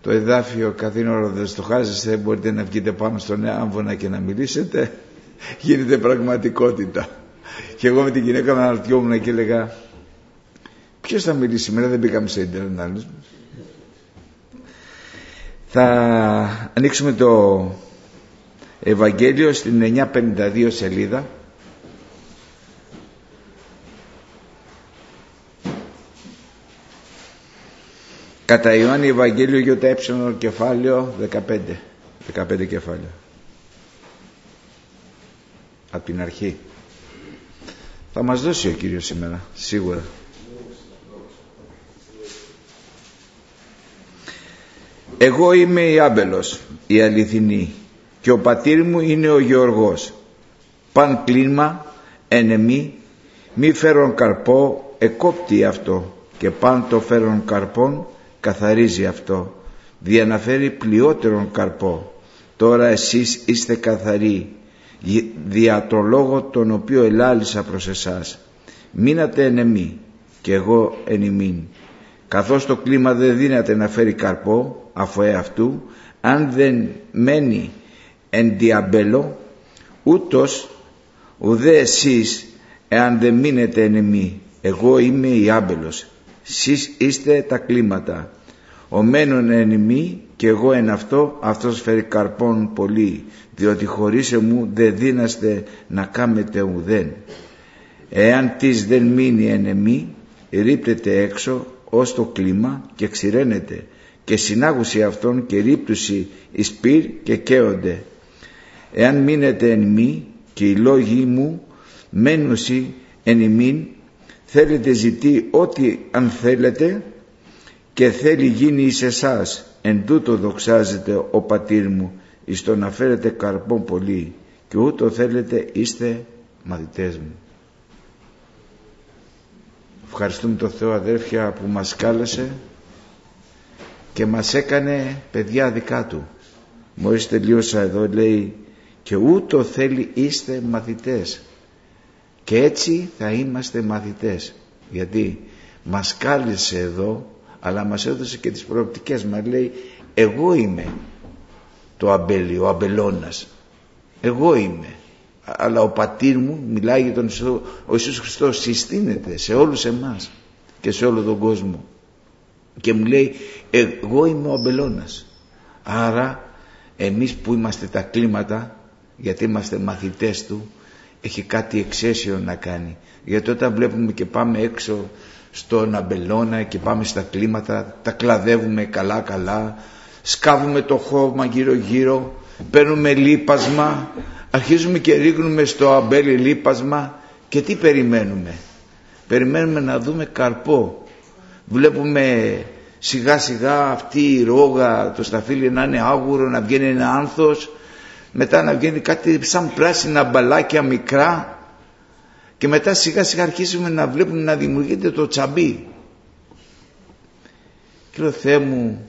το εδάφιο καθήνωρο δεν στο χάζεστε, μπορείτε να βγείτε πάνω στον άμβονα και να μιλήσετε, γίνεται πραγματικότητα. Και εγώ με την γυναίκα με αναρωτιόμουν και έλεγα, ποιος θα μιλήσει σήμερα, δεν μπήκαμε σε ίντερνετ. Θα ανοίξουμε το Ευαγγέλιο στην 952 σελίδα. Κατά Ιωάννη Ευαγγέλιο ΙΕ κεφάλαιο 15 κεφάλαιο. Από την αρχή. Θα μας δώσει ο Κύριος σήμερα, σίγουρα. Εγώ είμαι η Άμπελος, η αληθινή, και ο πατήρ μου είναι ο Γεωργός. Παν κλίνμα, ενεμή, μη φέρον καρπό, εκόπτει αυτό, και παν το φέρον καρπόν, καθαρίζει αυτό, διαναφέρει πλειότερον καρπό. Τώρα εσείς είστε καθαροί, δια το λόγο τον οποίο ελάλησα προς εσάς. Μείνατε εν εμεί και εγώ εν ημίν. Καθώς το κλίμα δεν δύναται να φέρει καρπό αφού εαυτού, αν δεν μένει εν διαμπέλο, ούτως ουδέ εσείς εάν δεν μείνετε εν εμεί. Εγώ είμαι η άμπελος, εσείς είστε τα κλίματα. Ο μένων εν εμεί και εγώ εν αυτό, αυτός φέρει καρπόν πολύ, διότι χωρίς εμού δεν δύναστε να κάμετε ουδέν. Εάν της δεν μείνει εν εμεί, ρίπτεται έξω ως το κλίμα και ξηραίνεται, και συνάγουση αυτών και ρίπτουση εις πυρ και καίονται. Εάν μείνετε εν μη και οι λόγοι μου μένουσι εν ημίν, θέλετε ζητεί ό,τι αν θέλετε και θέλει γίνει εις εσάς. Εν τούτο δοξάζεται ο πατήρ μου, εις το να φέρετε καρπόν πολύ, και ούτω θέλετε είστε μαθητές μου. Ευχαριστούμε τον Θεό, αδέρφια, που μας κάλεσε και μας έκανε παιδιά δικά του. Μόλις τελείωσα εδώ λέει, και ούτω θέλει είστε μαθητές, και έτσι θα είμαστε μαθητές. Γιατί μας κάλεσε εδώ, αλλά μας έδωσε και τις προοπτικές. Μας λέει, εγώ είμαι το αμπέλι, ο αμπελώνας, εγώ είμαι. Αλλά ο πατήρ μου, μιλάει για τον Ιησού, ο Ιησούς Χριστός συστήνεται σε όλους εμάς και σε όλο τον κόσμο και μου λέει, εγώ είμαι ο αμπελώνας. Άρα εμείς που είμαστε τα κλίματα, γιατί είμαστε μαθητές του, έχει κάτι εξαίσιο να κάνει. Γιατί όταν βλέπουμε και πάμε έξω στον αμπελώνα και πάμε στα κλίματα, τα κλαδεύουμε καλά, σκάβουμε το χώμα γύρω γύρω, παίρνουμε λίπασμα, αρχίζουμε και ρίχνουμε στο αμπέλι λίπασμα, και τι περιμένουμε? Περιμένουμε να δούμε καρπό. Βλέπουμε σιγά σιγά αυτή η ρόγα, το σταφύλι να είναι άγουρο, να βγαίνει ένα άνθος, μετά να βγαίνει κάτι σαν πράσινα μπαλάκια μικρά, και μετά σιγά σιγά αρχίσουμε να βλέπουμε να δημιουργείται το τσαμπί. Και λέω, Θεέ μου,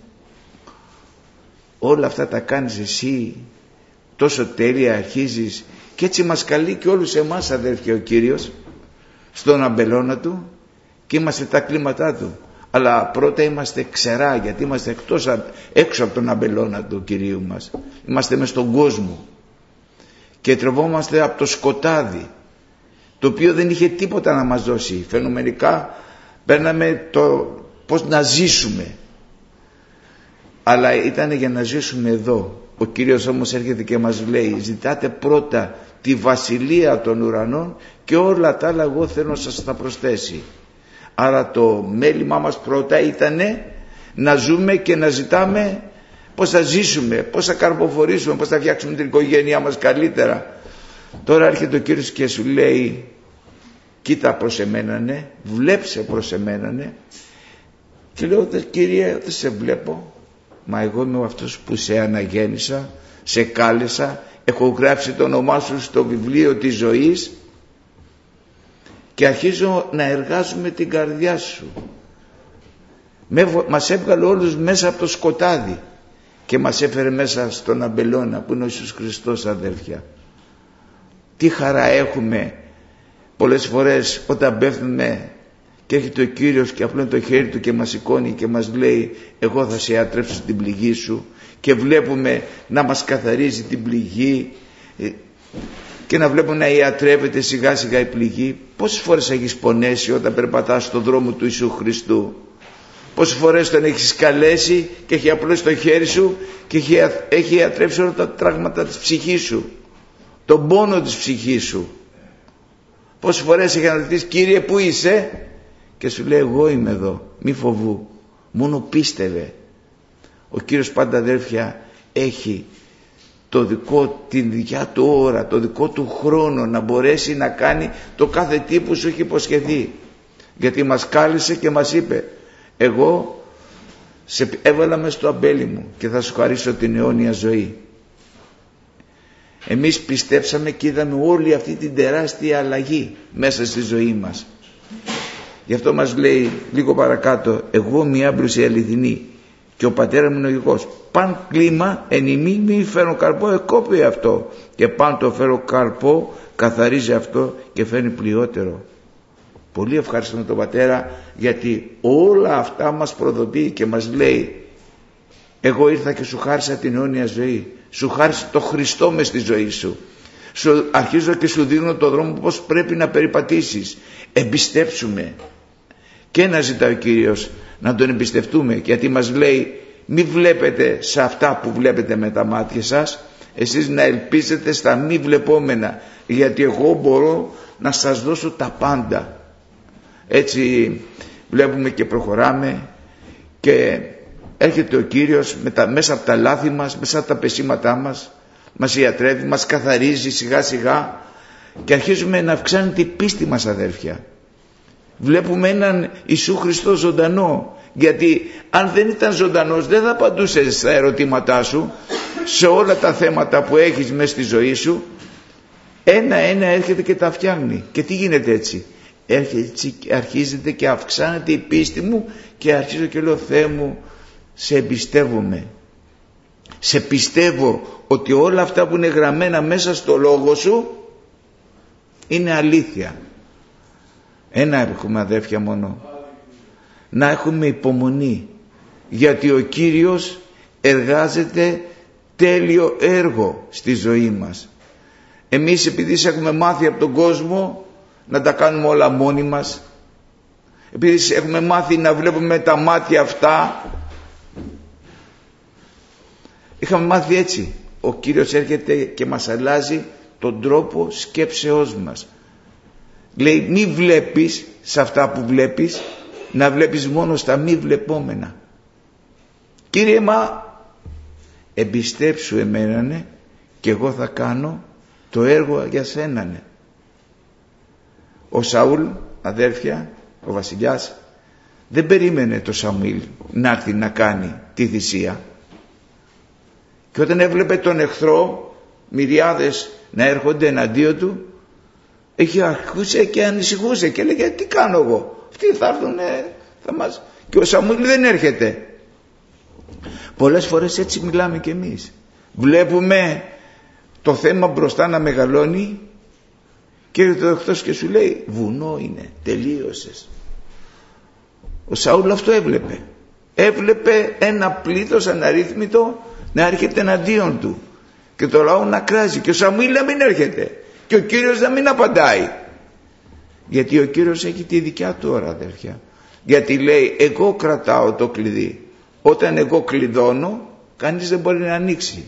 όλα αυτά τα κάνεις εσύ τόσο τέλεια, αρχίζεις, και έτσι μας καλεί και όλους εμάς, αδέρφια, ο Κύριος στον αμπελώνα του, και είμαστε τα κλίματά του. Αλλά πρώτα είμαστε ξερά, γιατί είμαστε έξω από τον αμπελώνα του Κυρίου μας. Είμαστε μες στον κόσμο και τρεβόμαστε από το σκοτάδι, το οποίο δεν είχε τίποτα να μας δώσει. Φαινομενικά παίρναμε το πώς να ζήσουμε, αλλά ήταν για να ζήσουμε εδώ. Ο Κύριος όμως έρχεται και μας λέει, ζητάτε πρώτα τη βασιλεία των ουρανών και όλα τα άλλα εγώ θέλω να σας τα προσθέσει. Άρα το μέλημά μας πρώτα ήταν να ζούμε και να ζητάμε πώς θα ζήσουμε, πώς θα καρποφορήσουμε, πώς θα φτιάξουμε την οικογένειά μας καλύτερα. Τώρα έρχεται ο Κύριος και σου λέει, κοίτα προς εμένα, ναι, βλέψε προς εμένα, ναι. Και λέω, Κύριε, δεν σε βλέπω, μα εγώ είμαι αυτός που σε αναγέννησα, σε κάλεσα, έχω γράψει το όνομά σου στο βιβλίο της ζωής και αρχίζω να εργάζομαι την καρδιά σου. Μας έβγαλε όλους μέσα από το σκοτάδι και μας έφερε μέσα στον αμπελώνα που είναι ο Ιησούς Χριστός, αδέρφια. Τι χαρά έχουμε πολλές φορές όταν πέφτουμε και έρχεται ο Κύριος και απλώνει το χέρι του και μας σηκώνει και μας λέει εγώ θα σε ιατρέψω την πληγή σου, και βλέπουμε να μας καθαρίζει την πληγή και να βλέπουμε να ιατρεύεται σιγά σιγά η πληγή. Πόσες φορές έχεις πονέσει όταν περπατάς στον δρόμο του Ιησού Χριστού? Πόσες φορές τον έχεις καλέσει και έχει απλώσει το χέρι σου και έχει ιατρέψει όλα τα τραύματα της ψυχής σου, τον πόνο της ψυχής σου? Πόσες φορές έχει αναρωτήσει Κύριε πού είσαι, και σου λέει εγώ είμαι εδώ, μη φοβού, μόνο πίστευε. Ο Κύριος πάντα αδέρφια έχει την δικιά του ώρα, το δικό του χρόνο να μπορέσει να κάνει το κάθε τι που σου έχει υποσχεθεί, γιατί μας κάλεσε και μας είπε εγώ σε έβαλα μες στο αμπέλι μου και θα σου χαρίσω την αιώνια ζωή. Εμείς πιστέψαμε και είδαμε όλη αυτή την τεράστια αλλαγή μέσα στη ζωή μας. Γι' αυτό μας λέει λίγο παρακάτω, εγώ μη άμπρουση αληθινή και ο πατέρα μου είναι λογικός. Παν κλίμα εν ημί μη φέρω καρπό, εκόπη αυτό, και παν το φέρω καρπό καθαρίζει αυτό και φέρνει πλειότερο. Πολύ ευχαριστούμε τον πατέρα, γιατί όλα αυτά μας προδοποιεί και μας λέει εγώ ήρθα και σου χάρισα την αιώνια ζωή, σου χάρισα το Χριστό μες στη ζωή σου, σου αρχίζω και σου δίνω το δρόμο πως πρέπει να περιπατήσεις. Εμπιστέψουμε. Και να ζητάει ο Κύριος να τον εμπιστευτούμε, γιατί μας λέει μη βλέπετε σε αυτά που βλέπετε με τα μάτια σας, εσείς να ελπίζετε στα μη βλεπόμενα, γιατί εγώ μπορώ να σας δώσω τα πάντα. Έτσι βλέπουμε και προχωράμε και έρχεται ο Κύριος μέσα από τα λάθη μας, μέσα από τα πεσήματά μας ιατρεύει, μας καθαρίζει σιγά σιγά και αρχίζουμε να αυξάνεται η πίστη μας, αδέρφια. Βλέπουμε έναν Ιησού Χριστό ζωντανό, γιατί αν δεν ήταν ζωντανός δεν θα απαντούσε στα ερωτήματά σου, σε όλα τα θέματα που έχεις μέσα στη ζωή σου. Ένα-ένα έρχεται και τα φτιάχνει. Και τι γίνεται έτσι? Αρχίζεται και αυξάνεται η πίστη μου και αρχίζω και λέω Θεέ μου, σε εμπιστεύομαι, σε πιστεύω ότι όλα αυτά που είναι γραμμένα μέσα στο λόγο σου είναι αλήθεια. Ένα έχουμε, αδέρφια, μόνο, να έχουμε υπομονή, γιατί ο Κύριος εργάζεται τέλειο έργο στη ζωή μας. Εμείς επειδή έχουμε μάθει από τον κόσμο να τα κάνουμε όλα μόνοι μας, επειδή έχουμε μάθει να βλέπουμε τα μάτια αυτά, είχαμε μάθει έτσι. Ο Κύριος έρχεται και μας αλλάζει τον τρόπο σκέψεώς μας. Λέει μη βλέπεις σε αυτά που βλέπεις, να βλέπεις μόνο στα μη βλεπόμενα. Κύριε, μα εμπιστέψου εμένανε και εγώ θα κάνω το έργο για σένανε. Ο Σαούλ, αδέρφια, ο βασιλιάς, δεν περίμενε το Σαμουήλ να έρθει να κάνει τη θυσία, και όταν έβλεπε τον εχθρό, μυριάδες να έρχονται εναντίον του, είχε αρχίσει και ανησυχούσε και λέγε τι κάνω εγώ, αυτοί θα έρθουν θα μας... και ο Σαμουήλ δεν έρχεται. Πολλές φορές έτσι μιλάμε κι εμείς. Βλέπουμε το θέμα μπροστά να μεγαλώνει και έρχεται ο εχθρός και σου λέει βουνό είναι, τελείωσες. Ο Σαούλ αυτό έβλεπε. Έβλεπε ένα πλήθος αναρρύθμιτο να έρχεται εναντίον του και το λαό να κράζει και ο Σαμουήλ να μην έρχεται και ο Κύριος να μην απαντάει, γιατί ο Κύριος έχει τη δικιά του ώρα, αδέρφια. Γιατί λέει εγώ κρατάω το κλειδί, όταν εγώ κλειδώνω κανείς δεν μπορεί να ανοίξει.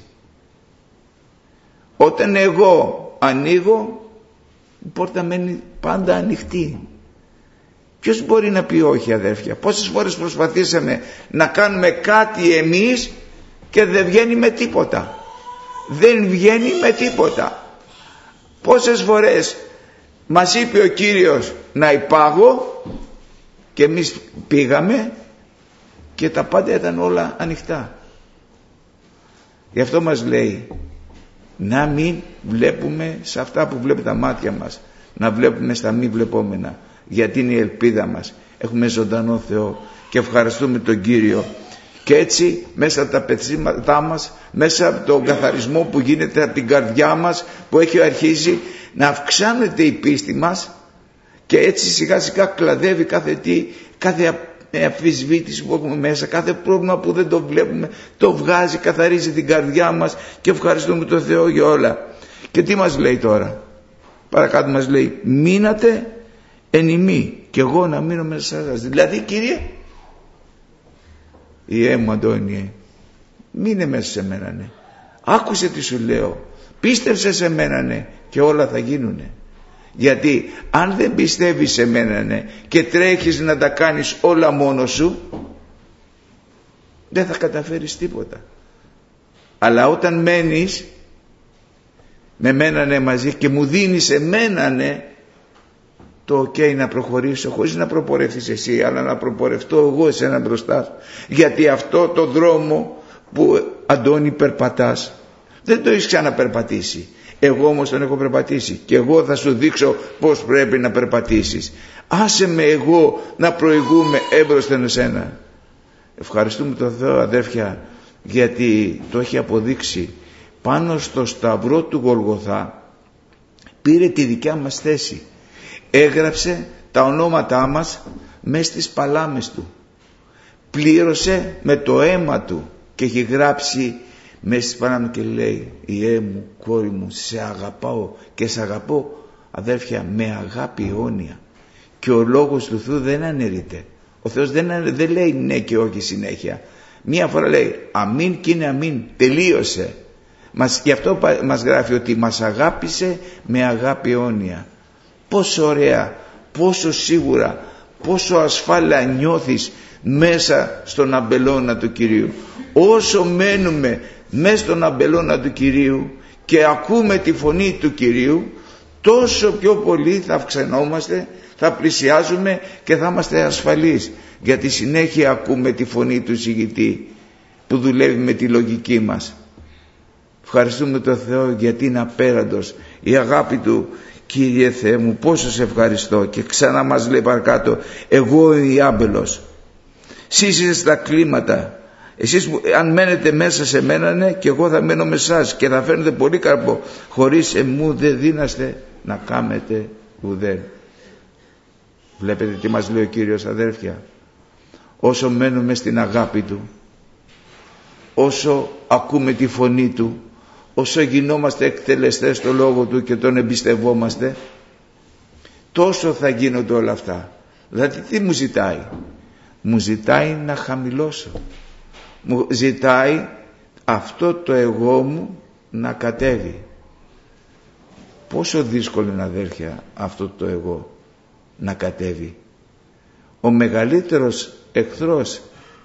Όταν εγώ ανοίγω η πόρτα μένει πάντα ανοιχτή. Ποιος μπορεί να πει όχι, αδέρφια? Πόσες φορές προσπαθήσαμε να κάνουμε κάτι εμείς και δεν βγαίνει με τίποτα. Δεν βγαίνει με τίποτα. Πόσες φορές μας είπε ο Κύριος να υπάγω και εμείς πήγαμε και τα πάντα ήταν όλα ανοιχτά. Γι' αυτό μας λέει να μην βλέπουμε σε αυτά που βλέπει τα μάτια μας, να βλέπουμε στα μη βλεπόμενα, γιατί είναι η ελπίδα μας. Έχουμε ζωντανό Θεό και ευχαριστούμε τον Κύριο. Και έτσι μέσα από τα πετσίματά μας, μέσα από τον καθαρισμό που γίνεται από την καρδιά μας, που έχει αρχίσει να αυξάνεται η πίστη μας, Και έτσι σιγά σιγά κλαδεύει κάθε αμφισβήτηση που έχουμε μέσα, κάθε πρόβλημα που δεν το βλέπουμε, το βγάζει, καθαρίζει την καρδιά μας και ευχαριστούμε τον Θεό για όλα. Και τι μας λέει τώρα? Παρακάτω μας λέει, μείνατε εν ημί και εγώ να μείνω μέσα σας. Δηλαδή, Κύριε, Ιε μου Αντώνιε, μείνε μέσα σε μένα, ναι. Άκουσε τι σου λέω, πίστεψε σε μένα, ναι, και όλα θα γίνουνε. Γιατί αν δεν πιστεύεις σε μένα, ναι, και τρέχεις να τα κάνεις όλα μόνος σου, δεν θα καταφέρεις τίποτα. Αλλά όταν μένεις με μένα, ναι, μαζί και μου δίνεις εμένα, ναι, το ok να προχωρήσω, χωρίς να προπορευτείς εσύ, αλλά να προπορευτώ εγώ εσένα μπροστά σου. Γιατί αυτό το δρόμο που, Αντώνη, περπατάς, δεν το έχεις ξαναπερπατήσει. Εγώ όμως τον έχω περπατήσει και εγώ θα σου δείξω πώς πρέπει να περπατήσεις. Άσε με εγώ να προηγούμε έμπροσθεν εσένα. Ευχαριστούμε τον Θεό, αδέρφια, γιατί το έχει αποδείξει. Πάνω στο σταυρό του Γολγοθά πήρε τη δικιά μας θέση. Έγραψε τα ονόματά μας μες στις παλάμες του. Πλήρωσε με το αίμα του και έχει γράψει μέσα στις παλάμες και λέει, Ιε μου, κόρη μου, σε αγαπάω και σε αγαπώ, αδέρφια, με αγάπη αιώνια. Και ο λόγος του Θεού δεν αναιρείται. Ο Θεός δεν λέει ναι και όχι συνέχεια. Μία φορά λέει αμήν και είναι αμήν, τελείωσε. Γι' αυτό μας γράφει ότι μας αγάπησε με αγάπη αιώνια. Πόσο ωραία, πόσο σίγουρα, πόσο ασφάλεια νιώθεις μέσα στον αμπελώνα του Κυρίου. Όσο μένουμε μέσα στον αμπελώνα του Κυρίου και ακούμε τη φωνή του Κυρίου, τόσο πιο πολύ θα αυξανόμαστε, θα πλησιάζουμε και θα είμαστε ασφαλείς, γιατί συνέχεια ακούμε τη φωνή του συγητή που δουλεύει με τη λογική μας. Ευχαριστούμε τον Θεό γιατί είναι απέραντος η αγάπη του. Κύριε Θεέ μου, πόσο σε ευχαριστώ. Και ξανά μας λέει παρακάτω, εγώ η άμπελος, εσείς είστε στα κλίματα, εσείς αν μένετε μέσα σε μένα, ναι, και εγώ θα μένω με εσάς και θα φέρνετε πολύ καρπό. Χωρίς εμού δεν δύναστε να κάμετε ουδέν. Βλέπετε τι μας λέει ο Κύριος, αδέρφια? Όσο μένουμε στην αγάπη του, όσο ακούμε τη φωνή του, όσο γινόμαστε εκτελεστές στο λόγο του και τον εμπιστευόμαστε, τόσο θα γίνονται όλα αυτά. Δηλαδή τι μου ζητάει? Μου ζητάει να χαμηλώσω. Μου ζητάει αυτό το εγώ μου να κατέβει. Πόσο δύσκολο είναι, αδέρφια, αυτό το εγώ να κατέβει. Ο μεγαλύτερος εχθρός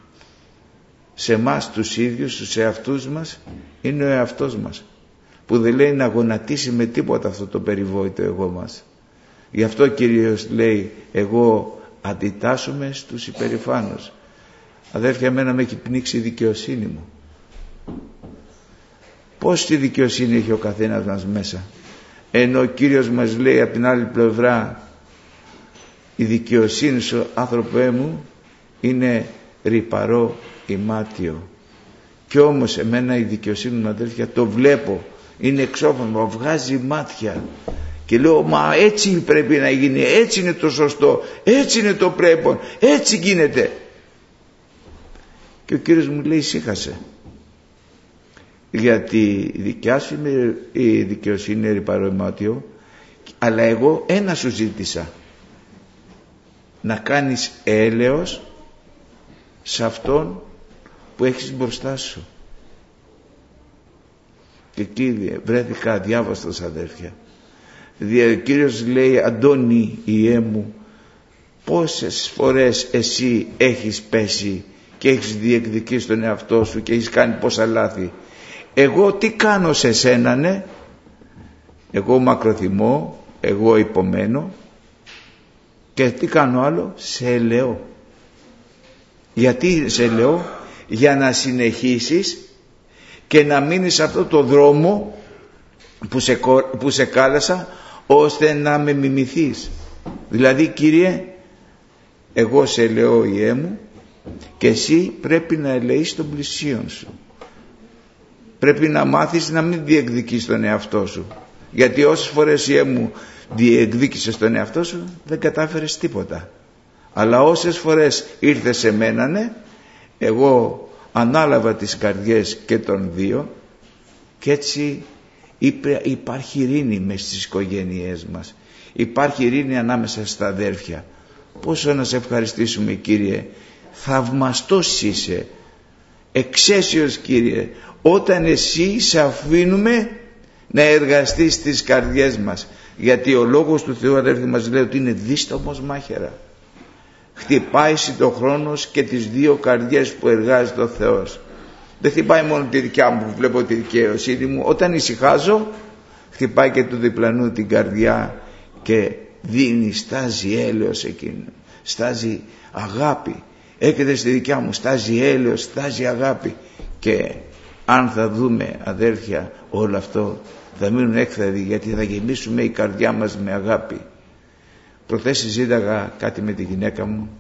σε εμάς τους ίδιους, στους εαυτούς μας, είναι ο εαυτός μας, που δεν λέει να γονατίσει με τίποτα αυτό το περιβόητο εγώ μας. Γι' αυτό ο Κύριος λέει, εγώ αντιτάσσομαι στους υπερηφάνους. Αδέρφια, εμένα με έχει πνίξει η δικαιοσύνη μου. Πόση δικαιοσύνη έχει ο καθένας μας μέσα, ενώ ο Κύριος μας λέει από την άλλη πλευρά, η δικαιοσύνη σου, άνθρωπέ μου, είναι ρυπαρό ημάτιο. Κι όμως εμένα η δικαιοσύνη μου, αδέρφια, το βλέπω, είναι εξώφανο, βγάζει μάτια και λέω, μα έτσι πρέπει να γίνει, έτσι είναι το σωστό, έτσι είναι το πρέπον, έτσι γίνεται. Και ο Κύριος μου λέει, ησύχασε, γιατί η δικιά σου η δικαιοσύνη είναι ρυπαρό ημάτιο, αλλά εγώ ένα σου ζήτησα, να κάνεις έλεος σε αυτόν που έχεις μπροστά σου. Και εκεί βρέθηκα αδιάβαστος, αδέρφια. Ο Κύριος λέει, Αντώνη, Ιε μου, πόσες φορές εσύ έχεις πέσει και έχεις διεκδικήσει τον εαυτό σου και έχεις κάνει πόσα λάθη. Εγώ τι κάνω σε σένα, ναι? Εγώ μακροθυμώ, εγώ υπομένω και τι κάνω άλλο? Σε ελεώ. Γιατί σε ελεώ? Για να συνεχίσεις και να μείνεις σε αυτό το δρόμο που σε κάλεσα, ώστε να με μιμηθείς. Δηλαδή, Κύριε, εγώ σε ελεώ, Ιε μου, και εσύ πρέπει να ελεείς τον πλησίον σου. Πρέπει να μάθεις να μην διεκδικείς τον εαυτό σου. Γιατί όσες φορές μου διεκδίκησες τον εαυτό σου, δεν κατάφερες τίποτα. Αλλά όσες φορές ήρθες σε μένα, εγώ ανάλαβα τις καρδιές και των δύο, και έτσι υπάρχει ειρήνη μες στις οικογένειές μας. Υπάρχει ειρήνη ανάμεσα στα αδέρφια. Πόσο να σε ευχαριστήσουμε, Κύριε. Θαυμαστός είσαι, εξαίσιος, Κύριε, όταν εσύ σε αφήνουμε να εργαστείς στις καρδιές μας. Γιατί ο λόγος του Θεού, αδέρφοι, μας λέει ότι είναι δίστομος μάχαιρα. Χτυπάει συντοχρόνως και τις δύο καρδιές που εργάζεται ο Θεός. Δεν χτυπάει μόνο τη δικιά μου που βλέπω τη δικαίωσή μου. Όταν ησυχάζω, χτυπάει και του διπλανού την καρδιά και δίνει, στάζει έλεος εκείνο, στάζει αγάπη. Έρχεται στη δικιά μου, στάζει έλεος, στάζει αγάπη. Και αν θα δούμε, αδέρφια, όλο αυτό θα μείνουν έκθαροι, γιατί θα γεμίσουμε η καρδιά μας με αγάπη. Προχθές συζήταγα κάτι με τη γυναίκα μου,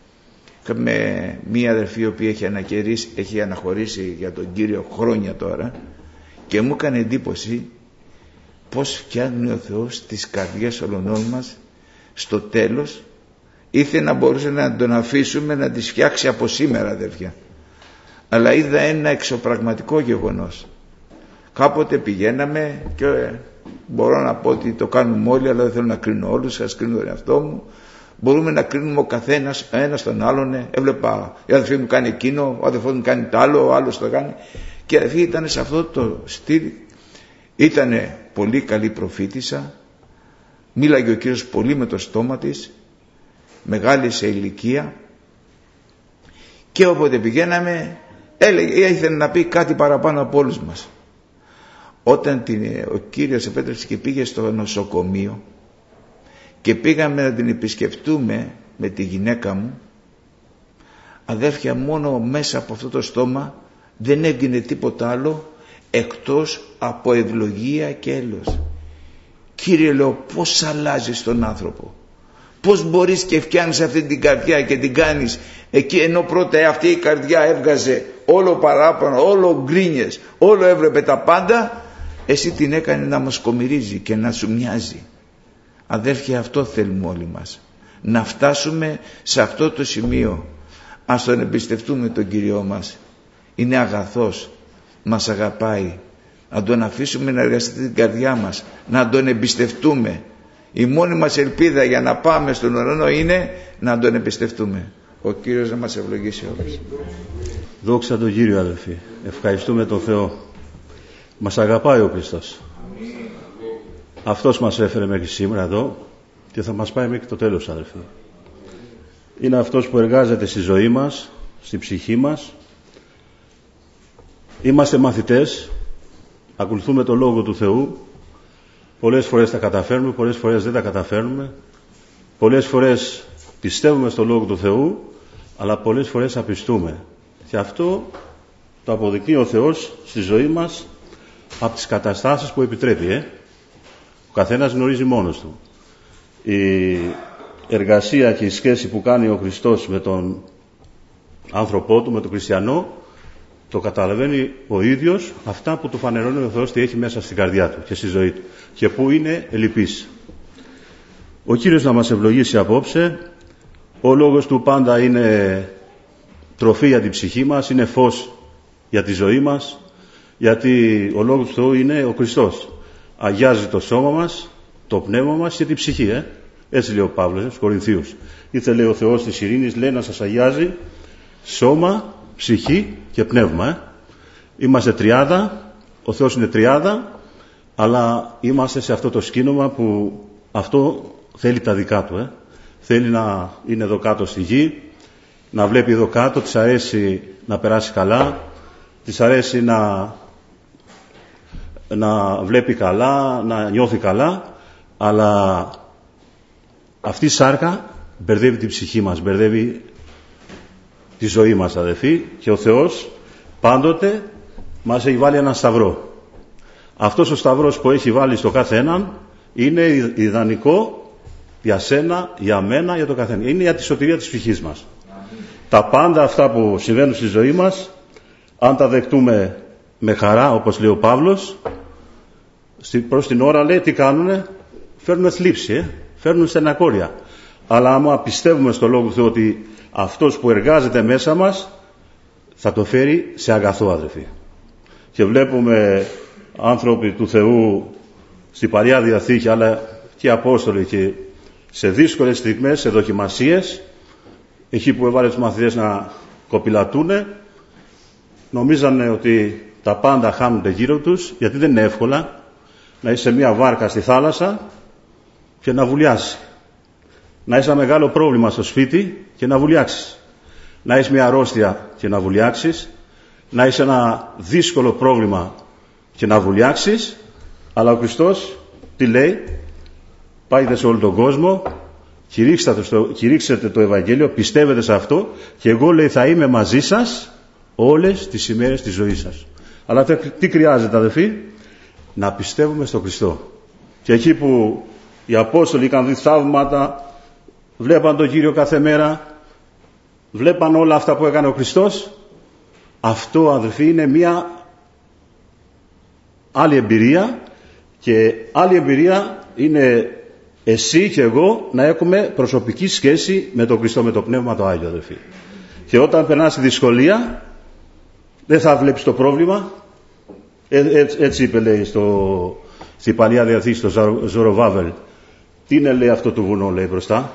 με μία αδερφή η οποία έχει αναχωρήσει για τον Κύριο χρόνια τώρα, και μου έκανε εντύπωση πως φτιάχνει ο Θεός τις καρδιές όλων μας. Στο τέλος ήθελε να μπορούσε να τον αφήσουμε να τις φτιάξει από σήμερα, αδερφιά, αλλά είδα ένα εξωπραγματικό γεγονός. Κάποτε πηγαίναμε, και μπορώ να πω ότι το κάνουμε όλοι, αλλά δεν θέλω να κρίνω όλους, σας κρίνω τον εαυτό μου. Μπορούμε να κρίνουμε ο καθένας ένας τον άλλον. Έβλεπα η αδερφή μου κάνει εκείνο, ο αδερφός μου κάνει το άλλο, ο άλλος το κάνει, και η αδερφή ήταν σε αυτό το στυλ. Ήτανε πολύ καλή προφήτησα, μίλαγε ο Κύριος πολύ με το στόμα της, μεγάλη σε ηλικία, και όποτε πηγαίναμε ήθελε να πει κάτι παραπάνω από όλους μας. Όταν ο Κύριος επέτρεψε και πήγε στο νοσοκομείο και πήγαμε να την επισκεφτούμε με τη γυναίκα μου, αδέρφια, μόνο μέσα από αυτό το στόμα δεν έβγαινε τίποτα άλλο εκτός από ευλογία και έλεος. Κύριε, λέω, πώς αλλάζεις τον άνθρωπο, πώς μπορείς και φτιάνεις αυτή την καρδιά και την κάνεις εκεί, ενώ πρώτα αυτή η καρδιά έβγαζε όλο παράπονο, όλο γκρίνιες, όλο έβλεπε τα πάντα, εσύ την έκανε να μας κομμυρίζει και να σου μοιάζει. Αδέρφια, αυτό θέλουμε όλοι μας, να φτάσουμε σε αυτό το σημείο. Ας τον εμπιστευτούμε τον Κύριό μας, είναι αγαθός, μας αγαπάει. Να τον αφήσουμε να εργαστεί την καρδιά μας, να τον εμπιστευτούμε. Η μόνη μας ελπίδα για να πάμε στον ουρανό είναι να τον εμπιστευτούμε. Ο Κύριος να μας ευλογήσει όλους. Δόξα τον Κύριο, αδελφοί. Ευχαριστούμε τον Θεό. Μας αγαπάει ο Χριστός. Αυτός μας έφερε μέχρι σήμερα εδώ και θα μας πάει μέχρι το τέλος, αδελφοί. Είναι αυτός που εργάζεται στη ζωή μας, στη ψυχή μας. Είμαστε μαθητές, ακολουθούμε το Λόγο του Θεού. Πολλές φορές τα καταφέρνουμε, πολλές φορές δεν τα καταφέρνουμε. Πολλές φορές πιστεύουμε στο Λόγο του Θεού, αλλά πολλές φορές απιστούμε. Και αυτό το αποδεικνύει ο Θεός στη ζωή μας από τις καταστάσεις που επιτρέπει. Ο καθένας γνωρίζει μόνος του. Η εργασία και η σχέση που κάνει ο Χριστός με τον άνθρωπό του, με τον χριστιανό, το καταλαβαίνει ο ίδιος, αυτά που του φανερώνει ο Θεός τι έχει μέσα στην καρδιά του και στη ζωή του και που είναι λυπής. Ο Κύριος να μας ευλογήσει απόψε. Ο λόγος του πάντα είναι τροφή για την ψυχή μας, είναι φως για τη ζωή μας, γιατί ο λόγος του Θεού είναι ο Χριστός. Αγιάζει το σώμα μας, το πνεύμα μας και την ψυχή. Έτσι λέει ο Παύλος στους Κορινθίους. Ήθελε ο Θεός της ειρήνης, λέει, να σας αγιάζει σώμα, ψυχή και πνεύμα. Είμαστε τριάδα, ο Θεός είναι τριάδα, αλλά είμαστε σε αυτό το σκήνομα που αυτό θέλει τα δικά του. Θέλει να είναι εδώ κάτω στη γη, να βλέπει εδώ κάτω, της αρέσει να περάσει καλά, της αρέσει να βλέπει καλά, να νιώθει καλά, αλλά αυτή η σάρκα μπερδεύει την ψυχή μας, μπερδεύει τη ζωή μας, αδελφοί, και ο Θεός πάντοτε μας έχει βάλει έναν σταυρό. Αυτός ο σταυρός που έχει βάλει στο κάθε έναν είναι ιδανικό για σένα, για μένα, για το καθένα. Είναι για τη σωτηρία της ψυχής μας. Τα πάντα αυτά που συμβαίνουν στη ζωή μας, αν τα δεχτούμε με χαρά, όπως λέει ο Παύλος, προς την ώρα, λέει, τι κάνουνε? Φέρνουν θλίψη, φέρνουν στενακόρια. Αλλά άμα πιστεύουμε στο Λόγο του Θεού ότι αυτός που εργάζεται μέσα μας θα το φέρει σε αγαθό, αδελφοί. Και βλέπουμε άνθρωποι του Θεού στην Παλιά Διαθήκη, αλλά και Απόστολοι, και σε δύσκολες στιγμές, σε δοκιμασίες, εκεί που έβαλε τους μαθητές να κοπηλατούνε, νομίζανε ότι τα πάντα χάνονται γύρω τους, γιατί δεν είναι εύκολα να είσαι σε μια βάρκα στη θάλασσα και να βουλιάσει. Να είσαι ένα μεγάλο πρόβλημα στο σπίτι και να βουλιάξεις. Να είσαι μια αρρώστια και να βουλιάξεις. Να είσαι ένα δύσκολο πρόβλημα και να βουλιάξεις. Αλλά ο Χριστός τι λέει? Πάετε σε όλο τον κόσμο, κηρύξετε το Ευαγγέλιο, πιστεύετε σε αυτό, και εγώ, λέει, θα είμαι μαζί σας όλες τις ημέρες της ζωής σας. Αλλά τι χρειάζεται, αδελφοί? Να πιστεύουμε στον Χριστό. Και εκεί που οι Απόστολοι είχαν δει θαύματα, βλέπαν τον Κύριο κάθε μέρα, βλέπαν όλα αυτά που έκανε ο Χριστός, αυτό, αδελφοί, είναι μια άλλη εμπειρία. Και άλλη εμπειρία είναι εσύ και εγώ να έχουμε προσωπική σχέση με τον Χριστό, με το Πνεύμα το Άγιο, αδελφοί. Και όταν περνάς τη δυσκολία, δεν θα βλέπεις το πρόβλημα. Έτσι είπε, λέει, στην Παλιά Διαθήκη, στο Ζωροβάβελ. Τι είναι, λέει, αυτό το βουνό, λέει, μπροστά?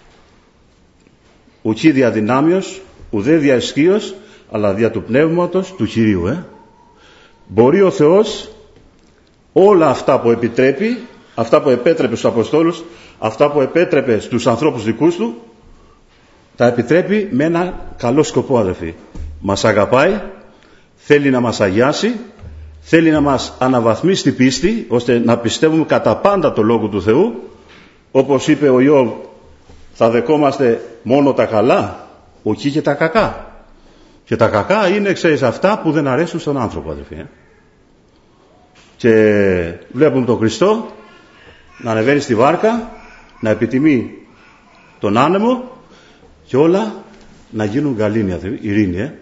Ουκί δια δυνάμεως, ουδέ δια ισχύος, αλλά δια του Πνεύματος του Κυρίου. Μπορεί ο Θεός όλα αυτά που επιτρέπει, αυτά που επέτρεπε στους Αποστόλους, αυτά που επέτρεπε στους ανθρώπους δικούς του, τα επιτρέπει με ένα καλό σκοπό, αδελφοί. Μας αγαπάει, θέλει να μας αγιάσει, θέλει να μας αναβαθμίσει την πίστη, ώστε να πιστεύουμε κατά πάντα το Λόγο του Θεού. Όπως είπε ο Ιώβ, θα δεκόμαστε μόνο τα καλά, όχι και τα κακά. Και τα κακά είναι, ξέρεις, αυτά που δεν αρέσουν στον άνθρωπο, αδελφοί. Και βλέπουμε τον Χριστό να ανεβαίνει στη βάρκα, να επιτιμεί τον άνεμο και όλα να γίνουν γαλήνια, ειρήνη.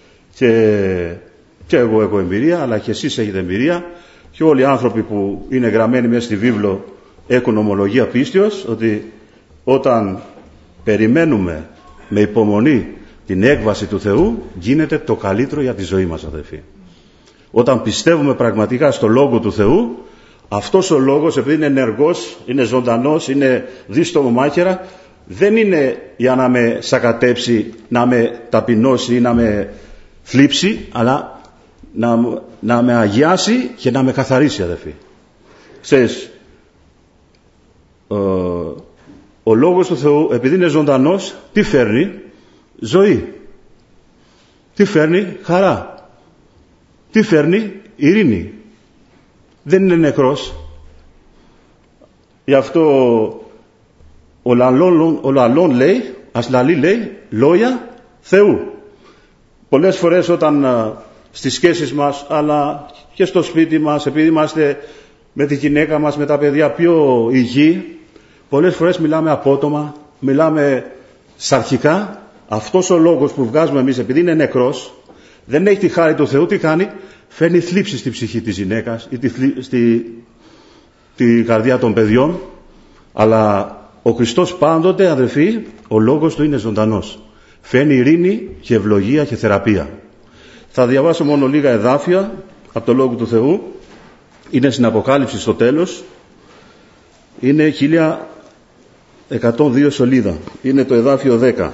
Και εγώ έχω εμπειρία, αλλά και εσείς έχετε εμπειρία, και όλοι οι άνθρωποι που είναι γραμμένοι μέσα στη βίβλο έχουν ομολογία πίστεως, ότι όταν περιμένουμε με υπομονή την έκβαση του Θεού, γίνεται το καλύτερο για τη ζωή μας, αδελφοί. Όταν πιστεύουμε πραγματικά στο Λόγο του Θεού, αυτός ο Λόγος, επειδή είναι ενεργός, είναι ζωντανός, είναι δύστομο μάχαιρα, δεν είναι για να με σακατέψει, να με ταπεινώσει ή να με θλίψει, αλλά να με αγιάσει και να με καθαρίσει, αδελφοί. Ξέρεις, ο Λόγος του Θεού, επειδή είναι ζωντανός, τι φέρνει? Ζωή. Τι φέρνει? Χαρά. Τι φέρνει? Ειρήνη. Δεν είναι νεκρός. Γι' αυτό ο λαλών λέει, ασλαλή λέει, λόγια Θεού. Πολλές φορές όταν στις σχέσεις μας, αλλά και στο σπίτι μας, επειδή είμαστε με τη γυναίκα μας, με τα παιδιά πιο υγιή, πολλές φορές μιλάμε απότομα, μιλάμε σαρκικά. Αυτός ο λόγος που βγάζουμε εμείς, επειδή είναι νεκρός, δεν έχει τη χάρη του Θεού, τι κάνει? Φέρνει θλίψη στη ψυχή της γυναίκας ή τη καρδιά των παιδιών. Αλλά ο Χριστός πάντοτε, αδελφοί, ο λόγος του είναι ζωντανός. Φέρνει ειρήνη και ευλογία και θεραπεία. Θα διαβάσω μόνο λίγα εδάφια από το Λόγο του Θεού. Είναι στην Αποκάλυψη στο τέλος. Είναι 1102 σελίδα. Είναι το εδάφιο 10.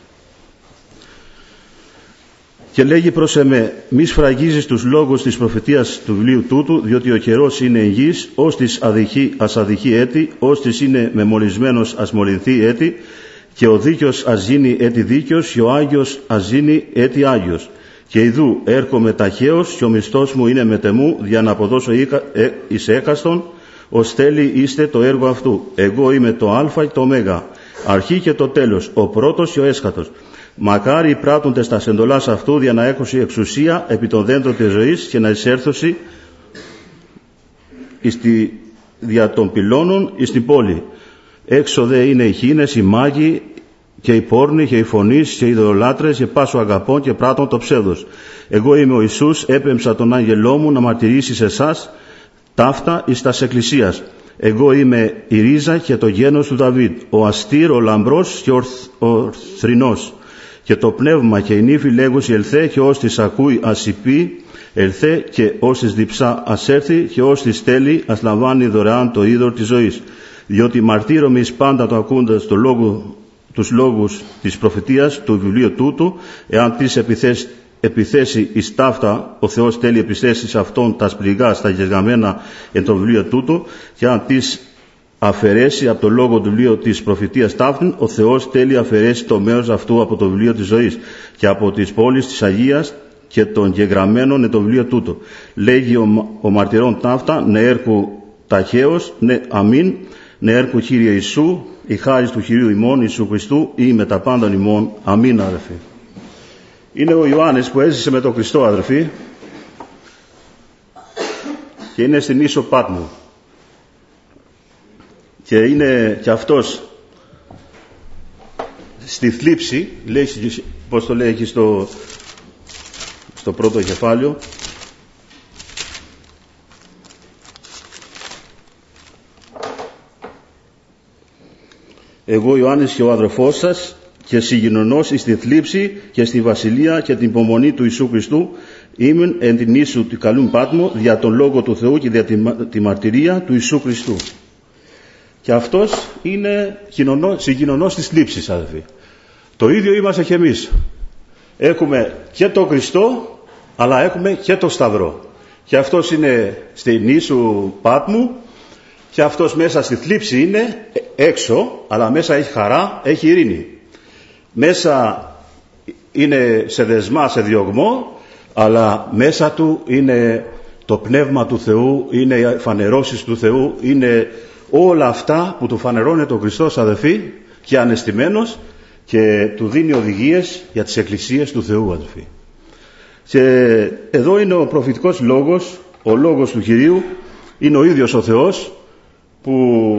Και λέγει προς εμέ, μη σφραγίζεις τους λόγους της προφητείας του βιβλίου τούτου, διότι ο καιρός είναι υγιής, ως της ας αδικεί έτη, ως της είναι μεμολισμένος ας μολυνθεί έτη, και ο δίκαιος ας γίνει έτη δίκαιος, και ο Άγιος ας γίνει έτη Άγιος. Και ιδού έρχομαι ταχαίως, και ο μισθός μου είναι μετεμού, για να αποδώσω εις έκαστον, ως θέλει είστε το έργο αυτού. Εγώ είμαι το Α και το Ω, αρχή και το τέλος, ο πρώτος και ο έσχατος. Μακάρι οι πράττοντες τα εντολάς αυτού, για να έχωση εξουσία επί των δέντρων της ζωής, και να εισέρθωση δια των πυλώνων εις την πόλη. Έξω δε είναι οι χήνες, οι μάγοι και οι πόρνοι και οι φωνείς και οι ιδωλάτρες και πάσου αγαπών και πράττων το ψεύδος. Εγώ είμαι ο Ιησούς, έπεμψα τον άγγελό μου να μαρτυρήσει σε εσάς ταύτα εις τας εκκλησίας. Εγώ είμαι η ρίζα και το γένος του Δαβίδ, ο αστήρ, ο λαμπρός και ο θρηνός. Και το πνεύμα και η νύφη λέγουσι ελθέ, και ως της ακούει ας υπεί, ελθέ, και ως της διψά ας έρθει, και ως της θέλει ας λαμβάνει δωρεάν το είδωρ της ζωής. Διότι μαρτύρομαι εις πάντα το ακούντας τους λόγους της προφητείας του βιβλίου τούτου, εάν της επιθέσει εις ταύτα, ο Θεός θέλει επιθέσει σε αυτόν τα σπληγά στα γεγραμμένα εν το βιβλίο τούτου, και αν της αφαιρέσει από το λόγο του βιβλίου της προφητείας ταύτην, ο Θεός θέλει αφαιρέσει το μέρος αυτού από το βιβλίο της ζωής και από τις πόλεις της Αγίας και των γεγραμμένων εν το βιβλίο τούτο. Λέγει ο μαρτυρών ταύτα, ναι έρχου ταχαίως, ναι αμήν, ναι έρχου Κύριε Ιησού, η χάρις του Κυρίου ημών Ιησού Χριστού ή με τα πάντων ημών. Αμήν, αδερφοί. Είναι ο Ιωάννης που έζησε με τον Χριστό, αδερφοί, και είναι στην ίσο Πάτμου, και είναι και αυτός στη θλίψη, λέει, πώς το λέει εκεί στο πρώτο κεφάλαιο, εγώ Ιωάννης και ο αδερφός σας και συγκοινωνός εις τη θλίψη και στη βασιλεία και την υπομονή του Ιησού Χριστού, ήμουν εν την ίσου του καλούν Πάτμο δια τον Λόγο του Θεού και δια τη μαρτυρία του Ιησού Χριστού. Και αυτός είναι συγκοινωνός της θλίψης, αδελφοί. Το ίδιο είμαστε και εμείς. Έχουμε και τον Χριστό, αλλά έχουμε και τον Σταυρό. Και αυτός είναι στην ίσου Πάτμου, και αυτός μέσα στη θλίψη είναι έξω, αλλά μέσα έχει χαρά, έχει ειρήνη. Μέσα είναι σε δεσμά, σε διωγμό, αλλά μέσα του είναι το πνεύμα του Θεού, είναι οι φανερώσεις του Θεού, είναι όλα αυτά που του φανερώνει τον Χριστός, αδελφοί, και ανεστημένος, και του δίνει οδηγίες για τις εκκλησίες του Θεού, αδελφοί. Και εδώ είναι ο προφητικός λόγος, ο λόγος του Κυρίου, είναι ο ίδιος ο Θεός, που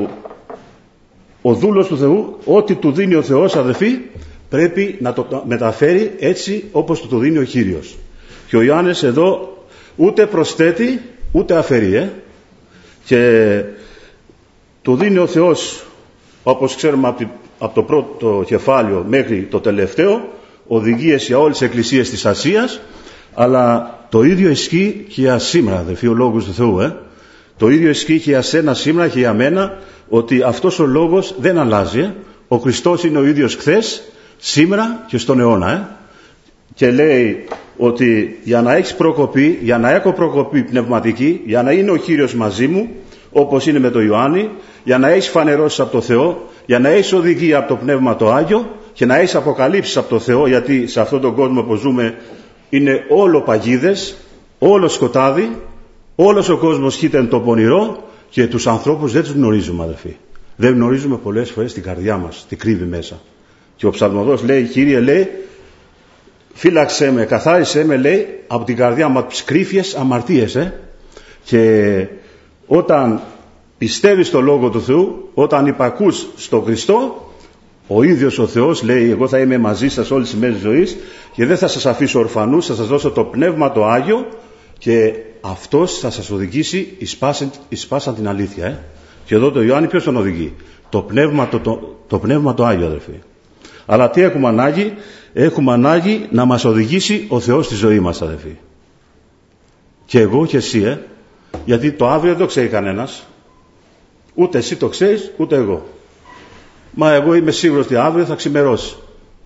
ο δούλος του Θεού, ό,τι του δίνει ο Θεός, αδελφοί, πρέπει να το μεταφέρει έτσι όπως του το δίνει ο Κύριος. Και ο Ιωάννης εδώ ούτε προσθέτει ούτε αφαιρεί, και του δίνει ο Θεός, όπως ξέρουμε από το πρώτο κεφάλαιο μέχρι το τελευταίο, οδηγίες για όλες τις εκκλησίες της Ασίας, αλλά το ίδιο ισχύει και για σήμερα, αδελφοί, ο λόγος του Θεού. Το ίδιο ισχύει και για σένα σήμερα και για μένα, ότι αυτός ο λόγος δεν αλλάζει. Ο Χριστός είναι ο ίδιος χθες, σήμερα και στον αιώνα. Και λέει ότι για να έχεις προκοπή, για να έχω προκοπή πνευματική, για να είναι ο Κύριος μαζί μου, όπως είναι με τον Ιωάννη, για να έχεις φανερώσεις από το Θεό, για να έχεις οδηγία από το Πνεύμα το Άγιο και να έχεις αποκαλύψεις από το Θεό, γιατί σε αυτόν τον κόσμο που ζούμε είναι όλο παγίδες, όλο σκοτάδι, όλος ο κόσμος χύτεν το πονηρό, και τους ανθρώπους δεν τους γνωρίζουμε, αδελφοί. Δεν γνωρίζουμε πολλές φορές την καρδιά μας, τι κρύβει μέσα. Και ο ψαλμοδός λέει, Κύριε, λέει, φύλαξέ με, καθάρισέ με, λέει, από την καρδιά μου, από τις κρύφιες αμαρτίες. Και όταν πιστεύεις στο Λόγο του Θεού, όταν υπακούς στον Χριστό, ο ίδιος ο Θεός λέει, εγώ θα είμαι μαζί σας όλες τις μέρες της ζωής και δεν θα σας αφήσω ορφανούς, θα σας δώσω το Πνεύμα το Άγιο, και αυτός θα σας οδηγήσει εις πάσαν την αλήθεια. Και εδώ το Ιωάννη ποιος τον οδηγεί? Το Πνεύμα το Άγιο, αδελφοί. Αλλά τι έχουμε ανάγκη? Έχουμε ανάγκη να μας οδηγήσει ο Θεός στη ζωή μας, αδελφοί. Και εγώ και εσύ, γιατί το αύριο δεν το ξέρει κανένας. Ούτε εσύ το ξέρεις, ούτε εγώ. Μα εγώ είμαι σίγουρος ότι αύριο θα ξημερώσει.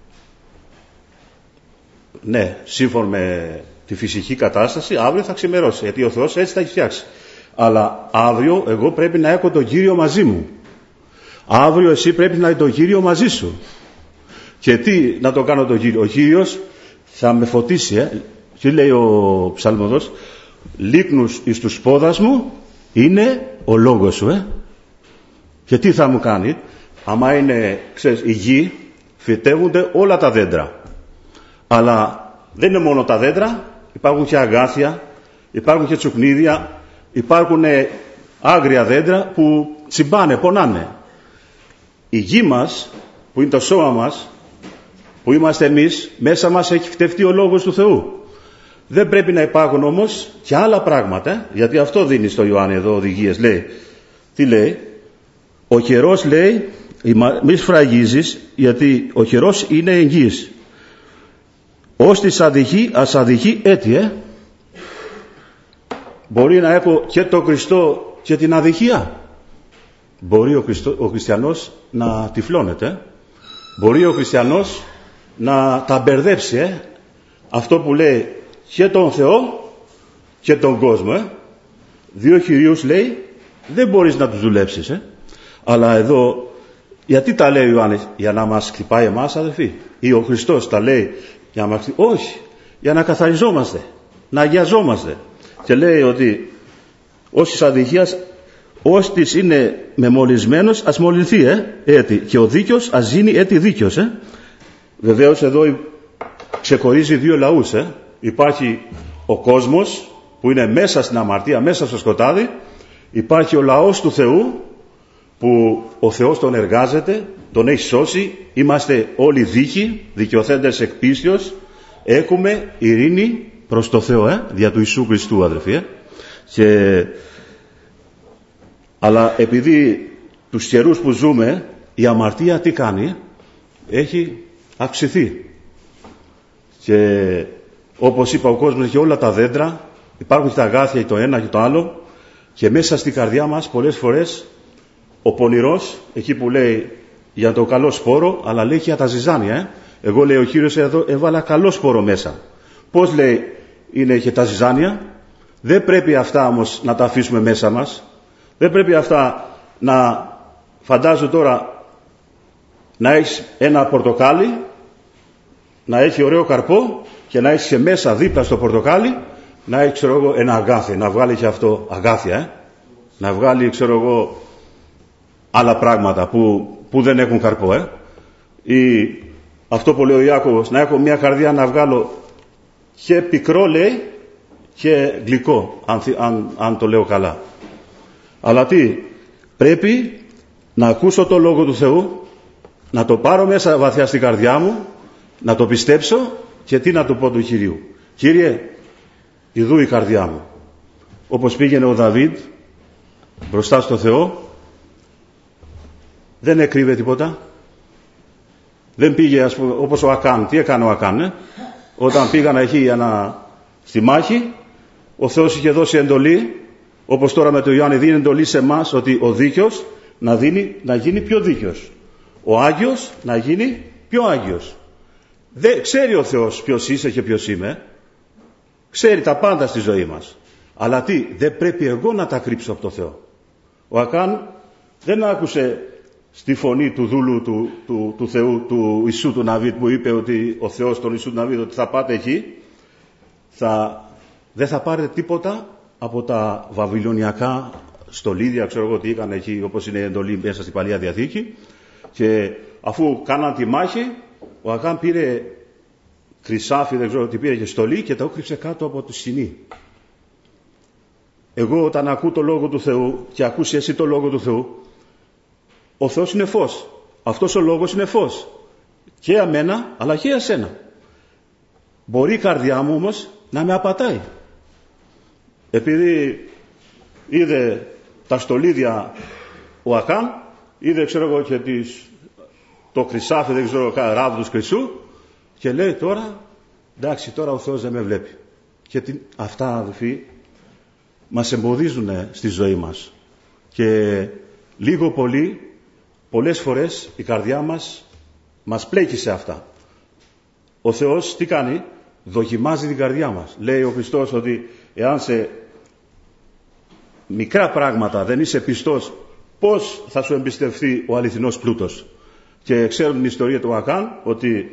Ναι, σύμφωνα με τη φυσική κατάσταση, αύριο θα ξημερώσει, γιατί ο Θεός έτσι θα έχει φτιάξει. Αλλά αύριο εγώ πρέπει να έχω τον Κύριο μαζί μου. Αύριο εσύ πρέπει να έχει τον Κύριο μαζί σου. Και τι να το κάνω τον Κύριο? Ο Κύριος θα με φωτίσει. Τι λέει ο ψαλμοδός? Λίκνους εις τους πόδας μου είναι ο λόγος σου. Και τι θα μου κάνει? Άμα είναι, ξέρεις, η γη, φυτεύονται όλα τα δέντρα. Αλλά δεν είναι μόνο τα δέντρα, υπάρχουν και αγάθια, υπάρχουν και τσουκνίδια, υπάρχουν άγρια δέντρα που τσιμπάνε, πονάνε. Η γη μας, που είναι το σώμα μας, που είμαστε εμείς, μέσα μας έχει φτευτεί ο Λόγος του Θεού. Δεν πρέπει να υπάρχουν όμως και άλλα πράγματα, γιατί αυτό δίνει στο Ιωάννη εδώ οδηγίες. Λέει, τι λέει? Ο καιρός, λέει, μη σφραγίζεις, γιατί ο καιρός είναι εγγύης. Ως της ασαδική έτη, Μπορεί να έχω και τον Χριστό και την αδικία. Μπορεί ο χριστιανός να τυφλώνεται. Μπορεί ο χριστιανός να τα μπερδέψει. Αυτό που λέει και τον Θεό και τον κόσμο. Δύο κυρίους, λέει, δεν μπορείς να τους δουλέψεις. Αλλά εδώ, γιατί τα λέει ο Ιωάννης? Για να μας χτυπάει εμάς, αδελφοί? Ή ο Χριστός τα λέει για να μας χτυπάει? Όχι, για να καθαριζόμαστε, να αγιαζόμαστε. Και λέει ότι όσης αδικίας, όσης είναι μεμολισμένος, ας μολυνθεί έτη, και ο δίκαιος ας γίνει έτη δίκαιος. Βεβαίως εδώ ξεχωρίζει δύο λαούς. Υπάρχει ο κόσμος που είναι μέσα στην αμαρτία, μέσα στο σκοτάδι. Υπάρχει ο λαός του Θεού που ο Θεός τον εργάζεται, τον έχει σώσει. Είμαστε όλοι δίκοι, δικαιοθέντες εκ πίστεως. Έχουμε ειρήνη προς το Θεό, δια του Ιησού Χριστού, αδελφοί. Αλλά επειδή τους καιρούς που ζούμε, η αμαρτία τι κάνει? Έχει αυξηθεί. Και όπως είπα, ο κόσμος έχει όλα τα δέντρα, υπάρχουν και τα αγάθια το ένα και το άλλο, και μέσα στη καρδιά μας πολλές φορές ο πονηρός, εκεί που λέει για το καλό σπόρο, αλλά λέει και για τα ζυζάνια. Εγώ, λέει, ο Κύριος εδώ έβαλα καλό σπόρο μέσα. Πώς, λέει, είναι και τα ζυζάνια? Δεν πρέπει αυτά όμως να τα αφήσουμε μέσα μας. Δεν πρέπει αυτά να, φαντάζω τώρα, να έχεις ένα πορτοκάλι, να έχει ωραίο καρπό και να έχεις και μέσα δίπλα στο πορτοκάλι να έχει, ξέρω εγώ, ένα αγάθι, να βγάλει και αυτό αγάθια, να βγάλει, ξέρω εγώ, άλλα πράγματα που δεν έχουν καρπό, ή αυτό που λέει ο Ιάκωβος, να έχω μια καρδιά να βγάλω και πικρό, λέει, και γλυκό, αν το λέω καλά. Αλλά τι, πρέπει να ακούσω το Λόγο του Θεού, να το πάρω μέσα βαθιά στην καρδιά μου, να το πιστέψω, και τι να του πω του Κυρίου? Κύριε, ιδού η καρδιά μου. Όπως πήγαινε ο Δαβίδ μπροστά στο Θεό, δεν έκρυβε τίποτα. Δεν πήγε, ας πούμε, όπως ο Ακάν. Τι έκανε ο Ακάν? Όταν πήγαν εκεί στη μάχη, ο Θεός είχε δώσει εντολή, όπως τώρα με τον Ιωάννη δίνει εντολή σε εμάς, ότι ο δίκαιος να γίνει πιο δίκαιος, ο Άγιος να γίνει πιο Άγιος. Δεν ξέρει ο Θεός ποιος είσαι και ποιος είμαι. Ξέρει τα πάντα στη ζωή μας. Αλλά τι, δεν πρέπει εγώ να τα κρύψω από το Θεό. Ο Ακάν δεν άκουσε στη φωνή του δούλου του Θεού, του Ιησού του Ναβίτ, που είπε ότι ο Θεός τον Ιησού του Ναβίτ, ότι θα πάτε εκεί, δεν θα πάρετε τίποτα από τα βαβυλωνιακά στολίδια, ξέρω εγώ τι είχαν εκεί, όπως είναι η εντολή μέσα στην Παλιά Διαθήκη. Και αφού κάναν τη μάχη, ο Ακάν πήρε χρυσάφι, δεν ξέρω τι πήρε, και στολή, και τα όκρυψε κάτω από τη σκηνή. Εγώ, όταν ακούω το Λόγο του Θεού και ακούσει εσύ το Λόγο του Θεού, ο Θεός είναι φως. Αυτός ο Λόγος είναι φως. Και για μένα, αλλά και για σένα. Μπορεί η καρδιά μου όμως να με απατάει. Επειδή είδε τα στολίδια ο Ακάν, είδε, ξέρω εγώ, και το χρυσάφι, δεν ξέρω, ράβδους χρυσού, και λέει τώρα, εντάξει, τώρα ο Θεός δεν με βλέπει. Και αυτά, αδελφοί, μας εμποδίζουν στη ζωή μας. Και λίγο πολύ, πολλές φορές η καρδιά μας πλέκει σε αυτά. Ο Θεός τι κάνει? Δοκιμάζει την καρδιά μας. Λέει ο Χριστός ότι εάν σε μικρά πράγματα δεν είσαι πιστός, πώς θα σου εμπιστευτεί ο αληθινός πλούτος? Και ξέρουν την ιστορία του Ακάν, ότι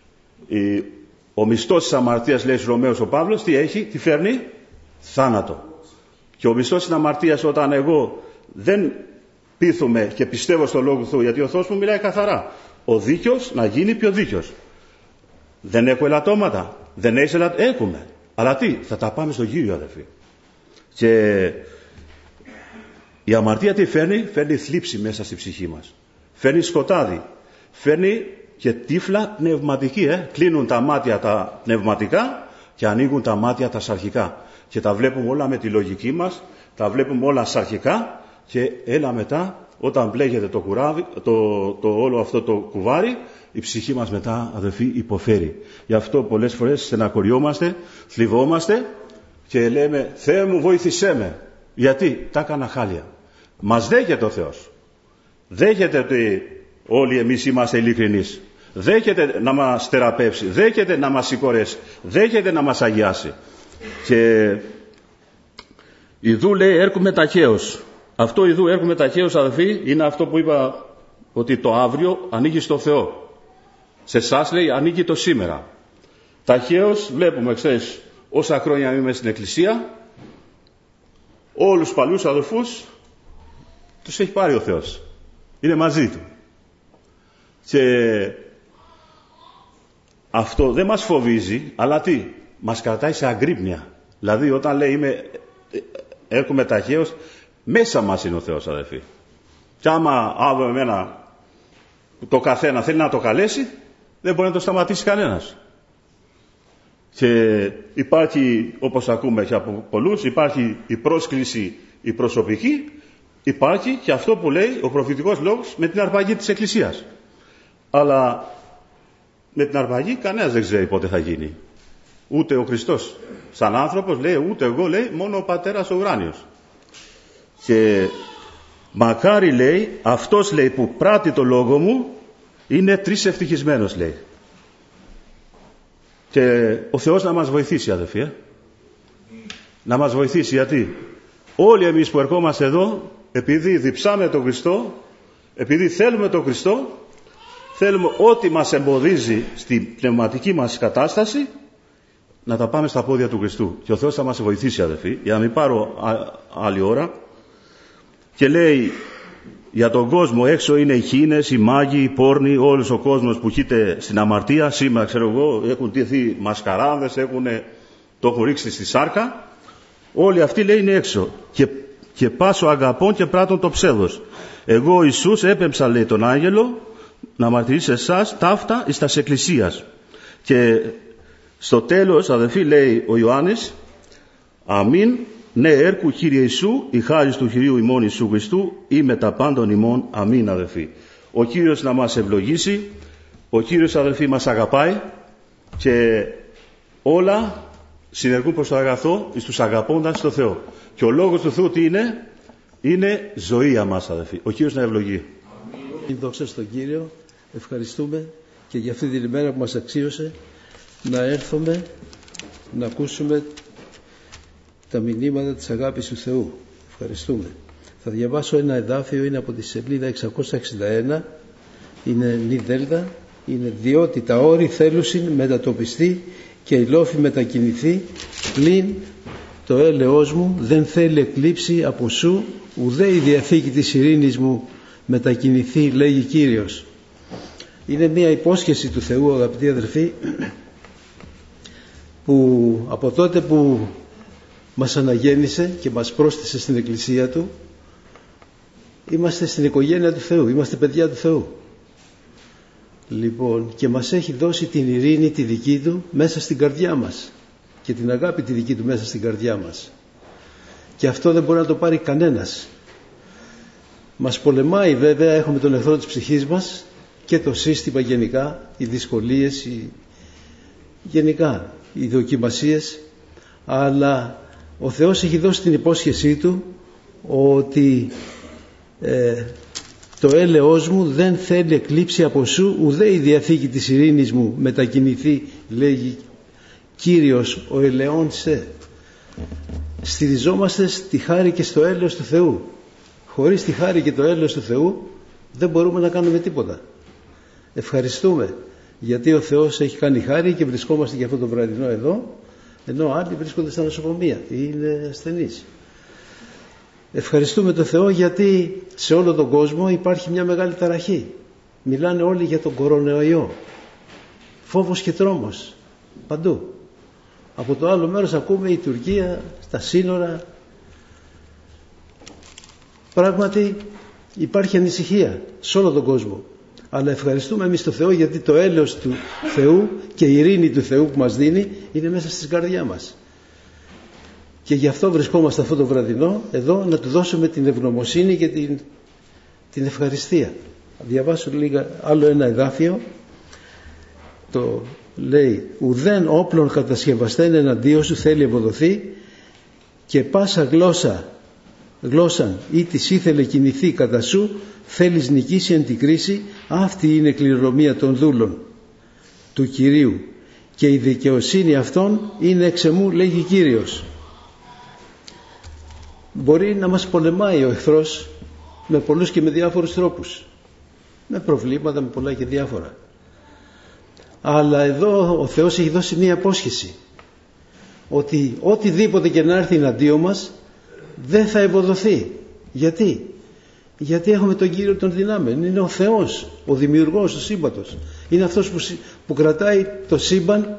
ο μισθός της αμαρτίας, λέει στους Ρωμαίους ο Παύλος, τι έχει? Τι φέρνει? Θάνατο. Και ο μισθός της αμαρτίας, όταν εγώ δεν πείθουμε και πιστεύω στο Λόγο του Θεού, γιατί ο Θεός μου μιλάει καθαρά, ο δίκαιος να γίνει πιο δίκαιος. Δεν έχω ελαττώματα? Δεν έχεις ελαττώματα? Έχουμε. Αλλά τι, θα τα πάμε στον Κύριο, αδελφοί. Και η αμαρτία τι φέρνει? Φέρνει θλίψη μέσα στη ψυχή μας. Φέρνει σκοτάδι. Φέρνει και τύφλα πνευματική. Κλείνουν τα μάτια τα πνευματικά και ανοίγουν τα μάτια τα σαρχικά. Και τα βλέπουμε όλα με τη λογική μας, τα βλέπουμε όλα σαρχικά και έλα μετά, όταν μπλέγεται το κουράβι, το όλο αυτό το κουβάρι, η ψυχή μας μετά, αδελφοί, υποφέρει. Γι' αυτό πολλές φορές στεναχωριόμαστε, θλιβόμαστε και λέμε Θεέ μου βοήθησέ με. Γιατί τα έκανα χάλια. Μας δέχεται ο Θεός. Δέχεται ότι όλοι εμείς είμαστε ειλικρινείς. Δέχεται να μας θεραπεύσει. Δέχεται να μας συγχωρέσει. Δέχεται να μας αγιάσει. Και ιδού λέει έρχομαι ταχαίως. Αυτό ιδού έρχομαι ταχαίως, αδελφοί, είναι αυτό που είπα, ότι το αύριο ανήκει στο Θεό. Σε εσάς λέει ανήκει το σήμερα. Ταχαίως βλέπουμε, ξέρεις, όσα χρόνια είμαι στην Εκκλησία, όλους τους παλιούς αδελφούς τους έχει πάρει ο Θεός. Είναι μαζί του. Και αυτό δεν μας φοβίζει, αλλά τι, μας κρατάει σε αγκρύπνια. Δηλαδή όταν λέει έρχομαι ταχαίως, μέσα μας είναι ο Θεός, αδελφοί. Και άμα αύριο εμένα το καθένα θέλει να το καλέσει, δεν μπορεί να το σταματήσει κανένας. Και υπάρχει, όπως ακούμε και από πολλούς, υπάρχει η πρόσκληση η προσωπική, υπάρχει και αυτό που λέει ο προφητικός λόγος με την αρπαγή της Εκκλησίας. Αλλά με την αρπαγή κανένας δεν ξέρει πότε θα γίνει. Ούτε ο Χριστός σαν άνθρωπος λέει, ούτε εγώ λέει, μόνο ο Πατέρας ο ουράνιος. Και μακάρι λέει, αυτός λέει που πράττει το λόγο μου, είναι τρισευτυχισμένος λέει. Και ο Θεός να μας βοηθήσει, αδελφοί. Να μας βοηθήσει, γιατί όλοι εμείς που ερχόμαστε εδώ, επειδή διψάμε τον Χριστό, επειδή θέλουμε τον Χριστό, θέλουμε ό,τι μας εμποδίζει στην πνευματική μας κατάσταση, να τα πάμε στα πόδια του Χριστού. Και ο Θεός θα μας βοηθήσει, αδελφοί, για να μην πάρω άλλη ώρα. Και λέει, για τον κόσμο έξω είναι οι χήνες, οι μάγοι, οι πόρνοι, όλος ο κόσμος που χύται στην αμαρτία. Σήμερα, ξέρω εγώ, έχουν τύχει μασκαράδες, το έχουν ρίξει στη σάρκα. Όλοι αυτοί λέει είναι έξω. Και πάσω αγαπών και πράττων το ψεύδος. Εγώ Ιησούς έπεμψα, λέει, τον άγγελο να μαρτυρήσει εσάς ταύτα εις τας εκκλησίας. Και στο τέλος, αδελφοί, λέει ο Ιωάννης, αμήν, ναι έρκου Κύριε Ιησού, η χάρις του Κυρίου ημών Ιησού Χριστού, ή με τα πάντων ημών, αμήν, αδελφοί. Ο Κύριος να μας ευλογήσει, ο Κύριος, αδελφοί, μας αγαπάει και όλα συνεργούν προς το αγαθό εις τους αγαπώντας το Θεό. Και ο λόγος του Θεού τι είναι ζωή για μας, αδελφοί. Ο Κύριος να ευλογεί. Δόξα στον Κύριο, ευχαριστούμε και για αυτή την ημέρα που μας αξίωσε να έρθουμε να ακούσουμε τα μηνύματα της αγάπης του Θεού. Ευχαριστούμε. Θα διαβάσω ένα εδάφιο, είναι από τη σελίδα 661, είναι νιδέλτα, είναι διότι τα όρη θέλουσιν μετατοπιστεί και η λόφη μετακινηθεί, πλην το έλεος μου δεν θέλει εκλείψει από σου, ουδέ η διαθήκη της ειρήνης μου μετακινηθεί, λέγει Κύριος. Είναι μια υπόσχεση του Θεού, αγαπητοί αδελφοί, που από τότε που μας αναγέννησε και μας πρόσθεσε στην Εκκλησία Του, είμαστε στην οικογένεια του Θεού, είμαστε παιδιά του Θεού. Λοιπόν, και μας έχει δώσει την ειρήνη τη δική Του μέσα στην καρδιά μας και την αγάπη τη δική Του μέσα στην καρδιά μας. Και αυτό δεν μπορεί να το πάρει κανένας. Μας πολεμάει βέβαια, έχουμε τον εχθρό της ψυχής μας και το σύστημα γενικά, οι δυσκολίες, γενικά οι δοκιμασίες, αλλά ο Θεός έχει δώσει την υπόσχεσή Του ότι το έλεος μου δεν θέλει εκλείψει από σου, ουδέ η διαθήκη της ειρήνης μου μετακινηθεί, λέγει Κύριος ο ελεόν σε. Στηριζόμαστε στη χάρη και στο έλεος του Θεού. Χωρίς τη χάρη και το έλεος του Θεού δεν μπορούμε να κάνουμε τίποτα. Ευχαριστούμε γιατί ο Θεός έχει κάνει χάρη και βρισκόμαστε και αυτό το βραδινό εδώ, ενώ άλλοι βρίσκονται στα νοσοκομεία ή είναι ασθενείς. Ευχαριστούμε τον Θεό γιατί σε όλο τον κόσμο υπάρχει μια μεγάλη ταραχή. Μιλάνε όλοι για τον κορονοϊό. Φόβος και τρόμος παντού. Από το άλλο μέρος ακούμε η Τουρκία στα σύνορα. Πράγματι υπάρχει ανησυχία σε όλο τον κόσμο. Αλλά ευχαριστούμε εμείς τον Θεό, γιατί το έλεος του Θεού και η ειρήνη του Θεού που μας δίνει είναι μέσα στην καρδιά μας. Και γι' αυτό βρισκόμαστε αυτό το βραδινό εδώ, να του δώσουμε την ευγνωμοσύνη και την ευχαριστία. Διαβάσω λίγα άλλο ένα εδάφιο. Το λέει: ουδέν όπλων κατασκευαστέν εναντίον σου θέλει ευοδοθεί, και πάσα γλώσσαν ή της ήθελε κινηθεί κατά σου, θέλεις νικήσει εν την κρίση. Αυτή είναι κληρονομία των δούλων του Κυρίου, και η δικαιοσύνη αυτών είναι εξ εμού, λέγει Κύριος. Μπορεί να μας πολεμάει ο εχθρός με πολλούς και με διάφορους τρόπους, με προβλήματα, με πολλά και διάφορα. Αλλά εδώ ο Θεός έχει δώσει μία απόσχεση, ότι οτιδήποτε και να έρθει εναντίον μας δεν θα ευοδοθεί. Γιατί έχουμε τον Κύριο των δυνάμεων. Είναι ο Θεός, ο δημιουργός του σύμπαντος. Είναι αυτός που κρατάει το σύμπαν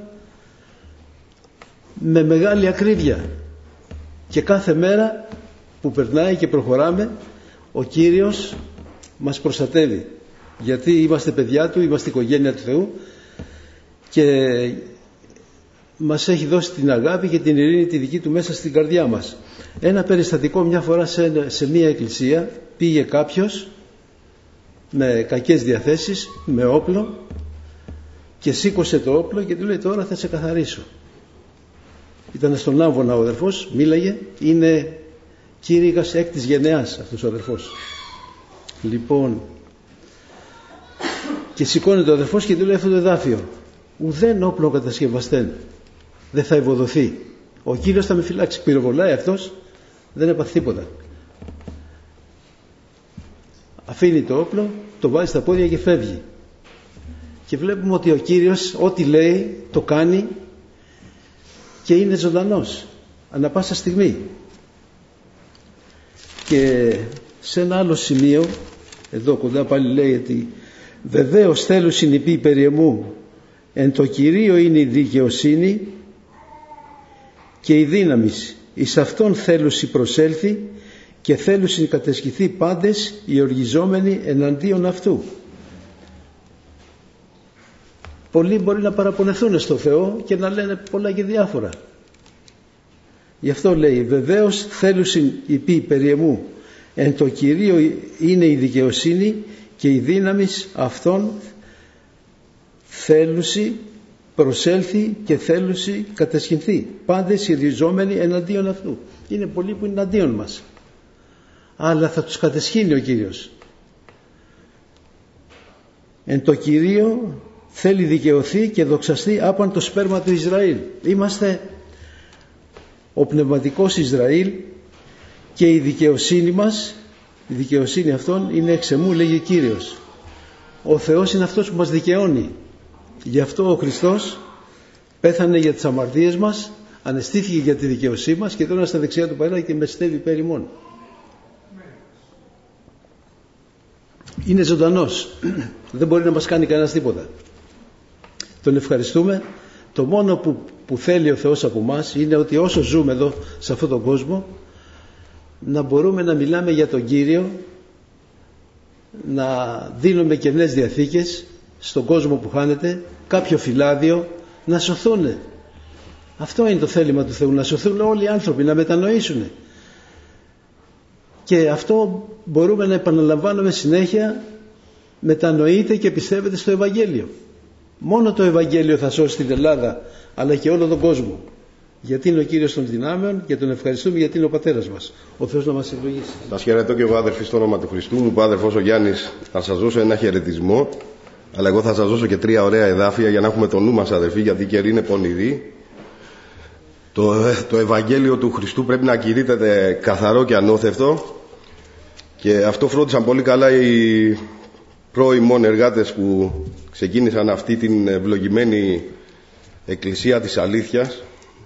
με μεγάλη ακρίβεια. Και κάθε μέρα που περνάει και προχωράμε, ο Κύριος μας προστατεύει. Γιατί είμαστε παιδιά Του, είμαστε οικογένεια του Θεού, και μας έχει δώσει την αγάπη και την ειρήνη τη δική Του μέσα στην καρδιά μας. Ένα περιστατικό: μια φορά σε μια εκκλησία πήγε κάποιος με κακές διαθέσεις, με όπλο, και σήκωσε το όπλο και του λέει: τώρα θα σε καθαρίσω. Ήταν στον Άμβονα ο αδερφός, μίλαγε, είναι κήρυγας 6ης γενεάς αυτός ο αδερφός. Λοιπόν, και σηκώνεται ο αδερφός και του λέει αυτό το εδάφιο: ουδέν όπλο κατασκευαστέν δεν θα ευοδοθεί. Ο Κύριος θα με φυλάξει. Πυροβολάει αυτός, δεν έπαθε τίποτα. Αφήνει το όπλο, το βάζει στα πόδια και φεύγει. Και βλέπουμε ότι ο Κύριος ό,τι λέει το κάνει, και είναι ζωντανός ανά πάσα στιγμή. Και σε ένα άλλο σημείο εδώ κοντά πάλι λέει ότι βεβαίως θέλω συνυπή περί εμού, εν το Κυρίο είναι η δικαιοσύνη και η δύναμις, εις αυτόν θέλουσι προσέλθει, και θέλουσι κατεσχυθεί πάντες οι οργιζόμενοι εναντίον αυτού. Πολλοί μπορεί να παραπονεθούν στο Θεό και να λένε πολλά και διάφορα. Γι' αυτό λέει βεβαίως θέλουσιν υπή περί εμού, εν το Κυρίο είναι η δικαιοσύνη και η δύναμις αυτών θέλουσι προσέλθει και θέλουσι κατεσχυνθεί πάντες οι ριζόμενοι εναντίον αυτού. Είναι πολλοί που είναι εναντίον μας, αλλά θα τους κατεσχύνει ο Κύριος. Εν το Κυρίο θέλει δικαιωθεί και δοξαστεί άπαν το σπέρμα του Ισραήλ. Είμαστε ο πνευματικός Ισραήλ, και η δικαιοσύνη μας, η δικαιοσύνη αυτών είναι εξ εμού, λέγει Κύριος. Ο Θεός είναι αυτός που μας δικαιώνει. Γι' αυτό ο Χριστός πέθανε για τις αμαρτίες μας, ανεστήθηκε για τη δικαιοσύνη μας, και τώρα στα δεξιά του Πατέρα και μεστεύει υπέρ ημών. Είναι ζωντανός. Δεν μπορεί να μας κάνει κανένας τίποτα. Τον ευχαριστούμε. Το μόνο που θέλει ο Θεός από μας είναι ότι όσο ζούμε εδώ σε αυτόν τον κόσμο, να μπορούμε να μιλάμε για τον Κύριο, να δίνουμε καινές διαθήκες στον κόσμο που χάνεται, κάποιο φυλάδιο, να σωθούν. Αυτό είναι το θέλημα του Θεού, να σωθούν όλοι οι άνθρωποι, να μετανοήσουν. Και αυτό μπορούμε να επαναλαμβάνουμε συνέχεια: μετανοείτε και πιστεύετε στο Ευαγγέλιο. Μόνο το Ευαγγέλιο θα σώσει την Ελλάδα, αλλά και όλο τον κόσμο. Γιατί είναι ο Κύριος των δυνάμεων, και τον ευχαριστούμε γιατί είναι ο Πατέρας μας. Ο Θεός να μας ευλογήσει. Σας χαιρετώ και εγώ, αδερφοί, στο όνομα του Χριστού. Μου είπε ο αδερφός ο Γιάννης να σας δώσω ένα χαιρετισμό, αλλά εγώ θα σας δώσω και 3 ωραία εδάφια για να έχουμε το νου μας, αδερφοί, γιατί η καιρή είναι πονηρή. Το Ευαγγέλιο του Χριστού πρέπει να κηρύττεται καθαρό και ανώθευτο, και αυτό φρόντισαν πολύ καλά οι πρώιμων εργάτες που ξεκίνησαν αυτή την ευλογημένη εκκλησία της αλήθειας.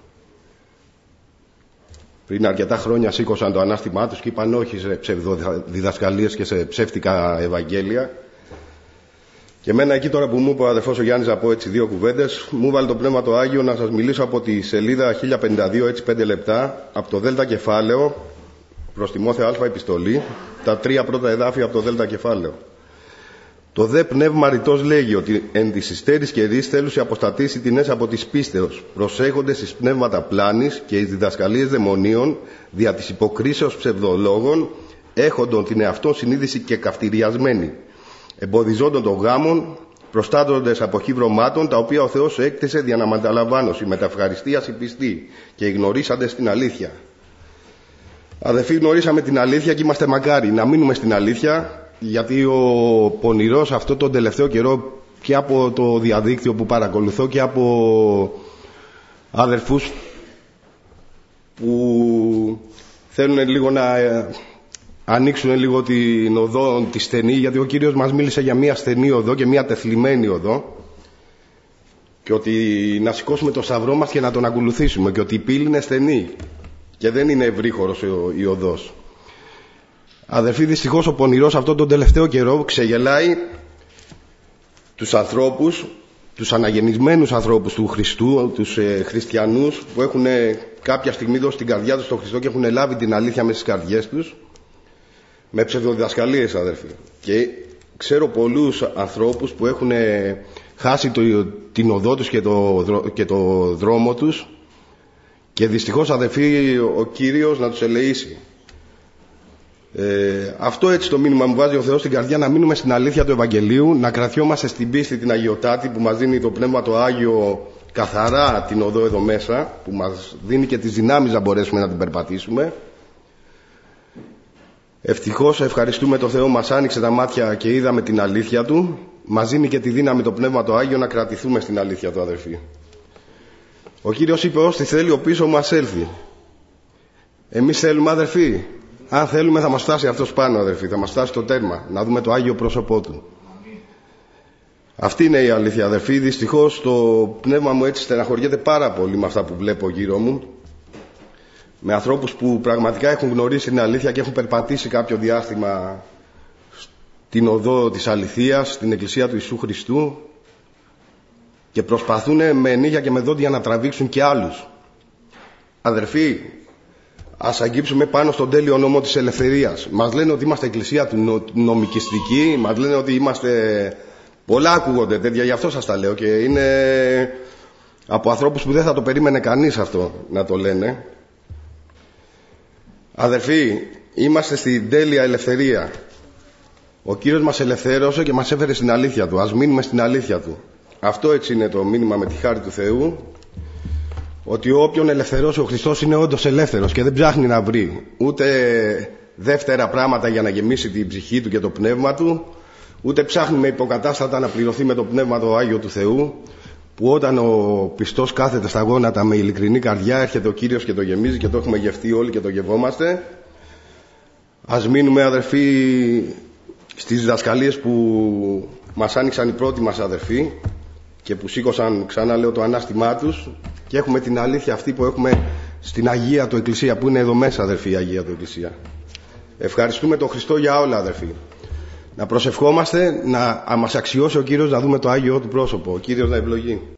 Πριν αρκετά χρόνια σήκωσαν το ανάστημά τους και είπαν όχι σε ψευδοδιδασκαλίες και σε ψεύτικα Ευαγγέλια. Και εμένα εκεί τώρα που μου είπε ο αδερφός ο Γιάννης να πω έτσι 2 κουβέντες, μου βάλει το Πνεύμα το Άγιο να σας μιλήσω από τη σελίδα 1052, έτσι 5 λεπτά, από το Δέλτα κεφάλαιο προς Τιμόθεο Α επιστολή, τα 3 πρώτα εδάφια από το Δέλτα κεφάλαιο. Το δε πνεύμα ρητός λέγει ότι εν της υστέρης καιρής θέλουσι αποστατήσει τινές από της πίστεως, προσέχοντες εις πνεύματα πλάνης και εις διδασκαλίες δαιμονίων, δια της υποκρίσεως ψευδολόγων, έχοντον την εαυτόν συνείδηση και καυτηριασμένη, εμποδιζόντων των γάμων, προστάτοντες από χυβρωμάτων, τα οποία ο Θεός έκτισε δια να μανταλαμβάνωση, με τα ευχαριστίας η πιστή και γνωρίσαντες την αλήθεια. Αδελφοί, γνωρίσαμε την αλήθεια και είμαστε μακάρι να μείνουμε στην αλήθεια, γιατί ο πονηρός αυτό τον τελευταίο καιρό και από το διαδίκτυο που παρακολουθώ και από αδερφούς που θέλουν λίγο να ανοίξουν λίγο την οδό τη στενή, γιατί ο Κύριος μας μίλησε για μια στενή οδό και μια τεθλιμμένη οδό, και ότι να σηκώσουμε το σταυρό μας και να τον ακολουθήσουμε, και ότι η πύλη είναι στενή και δεν είναι ευρύχωρος η οδός. Αδερφοί, δυστυχώς ο πονηρός αυτόν τον τελευταίο καιρό ξεγελάει τους ανθρώπους, τους αναγεννισμένους ανθρώπους του Χριστού, τους χριστιανούς που έχουν κάποια στιγμή δώσει την καρδιά τους στον Χριστό και έχουν λάβει την αλήθεια μέσα στις καρδιές τους, με ψευδοδιδασκαλίες, αδερφοί. Και ξέρω πολλούς ανθρώπους που έχουν χάσει την οδό τους και το δρόμο τους, και δυστυχώς, αδερφοί, ο Κύριος να τους ελεήσει. Αυτό έτσι το μήνυμα μου βάζει ο Θεός στην καρδιά, να μείνουμε στην αλήθεια του Ευαγγελίου, να κρατιόμαστε στην πίστη την Αγιωτάτη που μας δίνει το Πνεύμα το Άγιο καθαρά την οδό εδώ μέσα, που μας δίνει και τις δυνάμεις να μπορέσουμε να την περπατήσουμε. Ευτυχώς ευχαριστούμε το Θεό, μας άνοιξε τα μάτια και είδαμε την αλήθεια Του, μας δίνει και τη δύναμη το Πνεύμα το Άγιο να κρατηθούμε στην αλήθεια Του, αδερφοί. Ο Κύριος είπε, όσοι θέλει ο πίσω μας έλθει. Εμείς θέλουμε, αδερφοί? Αν θέλουμε θα μας φτάσει αυτός πάνω, αδερφοί, θα μας φτάσει στο τέρμα, να δούμε το Άγιο πρόσωπό Του. Αυτή είναι η αλήθεια, αδερφοί. Δυστυχώς το πνεύμα μου έτσι στεναχωριέται πάρα πολύ με αυτά που βλέπω γύρω μου, με ανθρώπους που πραγματικά έχουν γνωρίσει την αλήθεια και έχουν περπατήσει κάποιο διάστημα την οδό της αληθείας, στην Εκκλησία του Ιησού Χριστού, και προσπαθούν με νύχια και με δόντια να τραβήξουν και άλλους. Αδερφοί, ας αγγίψουμε πάνω στον τέλειο νόμο της ελευθερίας. Μας λένε ότι είμαστε εκκλησία του νομικιστική, μας λένε ότι είμαστε... Πολλά ακούγονται τέτοια, γι' αυτό σας τα λέω, και είναι από ανθρώπους που δεν θα το περίμενε κανείς αυτό να το λένε. Αδερφοί, είμαστε στην τέλεια ελευθερία. Ο Κύριος μας ελευθέρωσε και μας έφερε στην αλήθεια Του. Ας μείνουμε στην αλήθεια Του. Αυτό έτσι είναι το μήνυμα με τη χάρη του Θεού, ότι όποιον ελευθερώσει ο Χριστός είναι όντως ελεύθερος και δεν ψάχνει να βρει ούτε δεύτερα πράγματα για να γεμίσει την ψυχή του και το πνεύμα του, ούτε ψάχνει με υποκατάστατα να πληρωθεί με το Πνεύμα το Άγιο του Θεού, που όταν ο πιστός κάθεται στα γόνατα με ειλικρινή καρδιά, έρχεται ο Κύριος και το γεμίζει, και το έχουμε γευτεί όλοι και το γευόμαστε. Ας μείνουμε, αδερφοί, στις διδασκαλίες που μας άνοιξαν οι πρώτοι μας αδερφοί και που σήκωσαν, ξανά λέω, το ανάστημά τους, και έχουμε την αλήθεια αυτή που έχουμε στην Αγία του Εκκλησία, που είναι εδώ μέσα, αδερφοί, η Αγία του Εκκλησία. Ευχαριστούμε τον Χριστό για όλα, αδερφοί. Να προσευχόμαστε να μας αξιώσει ο Κύριος να δούμε το Άγιο Του πρόσωπο. Ο Κύριος να ευλογεί.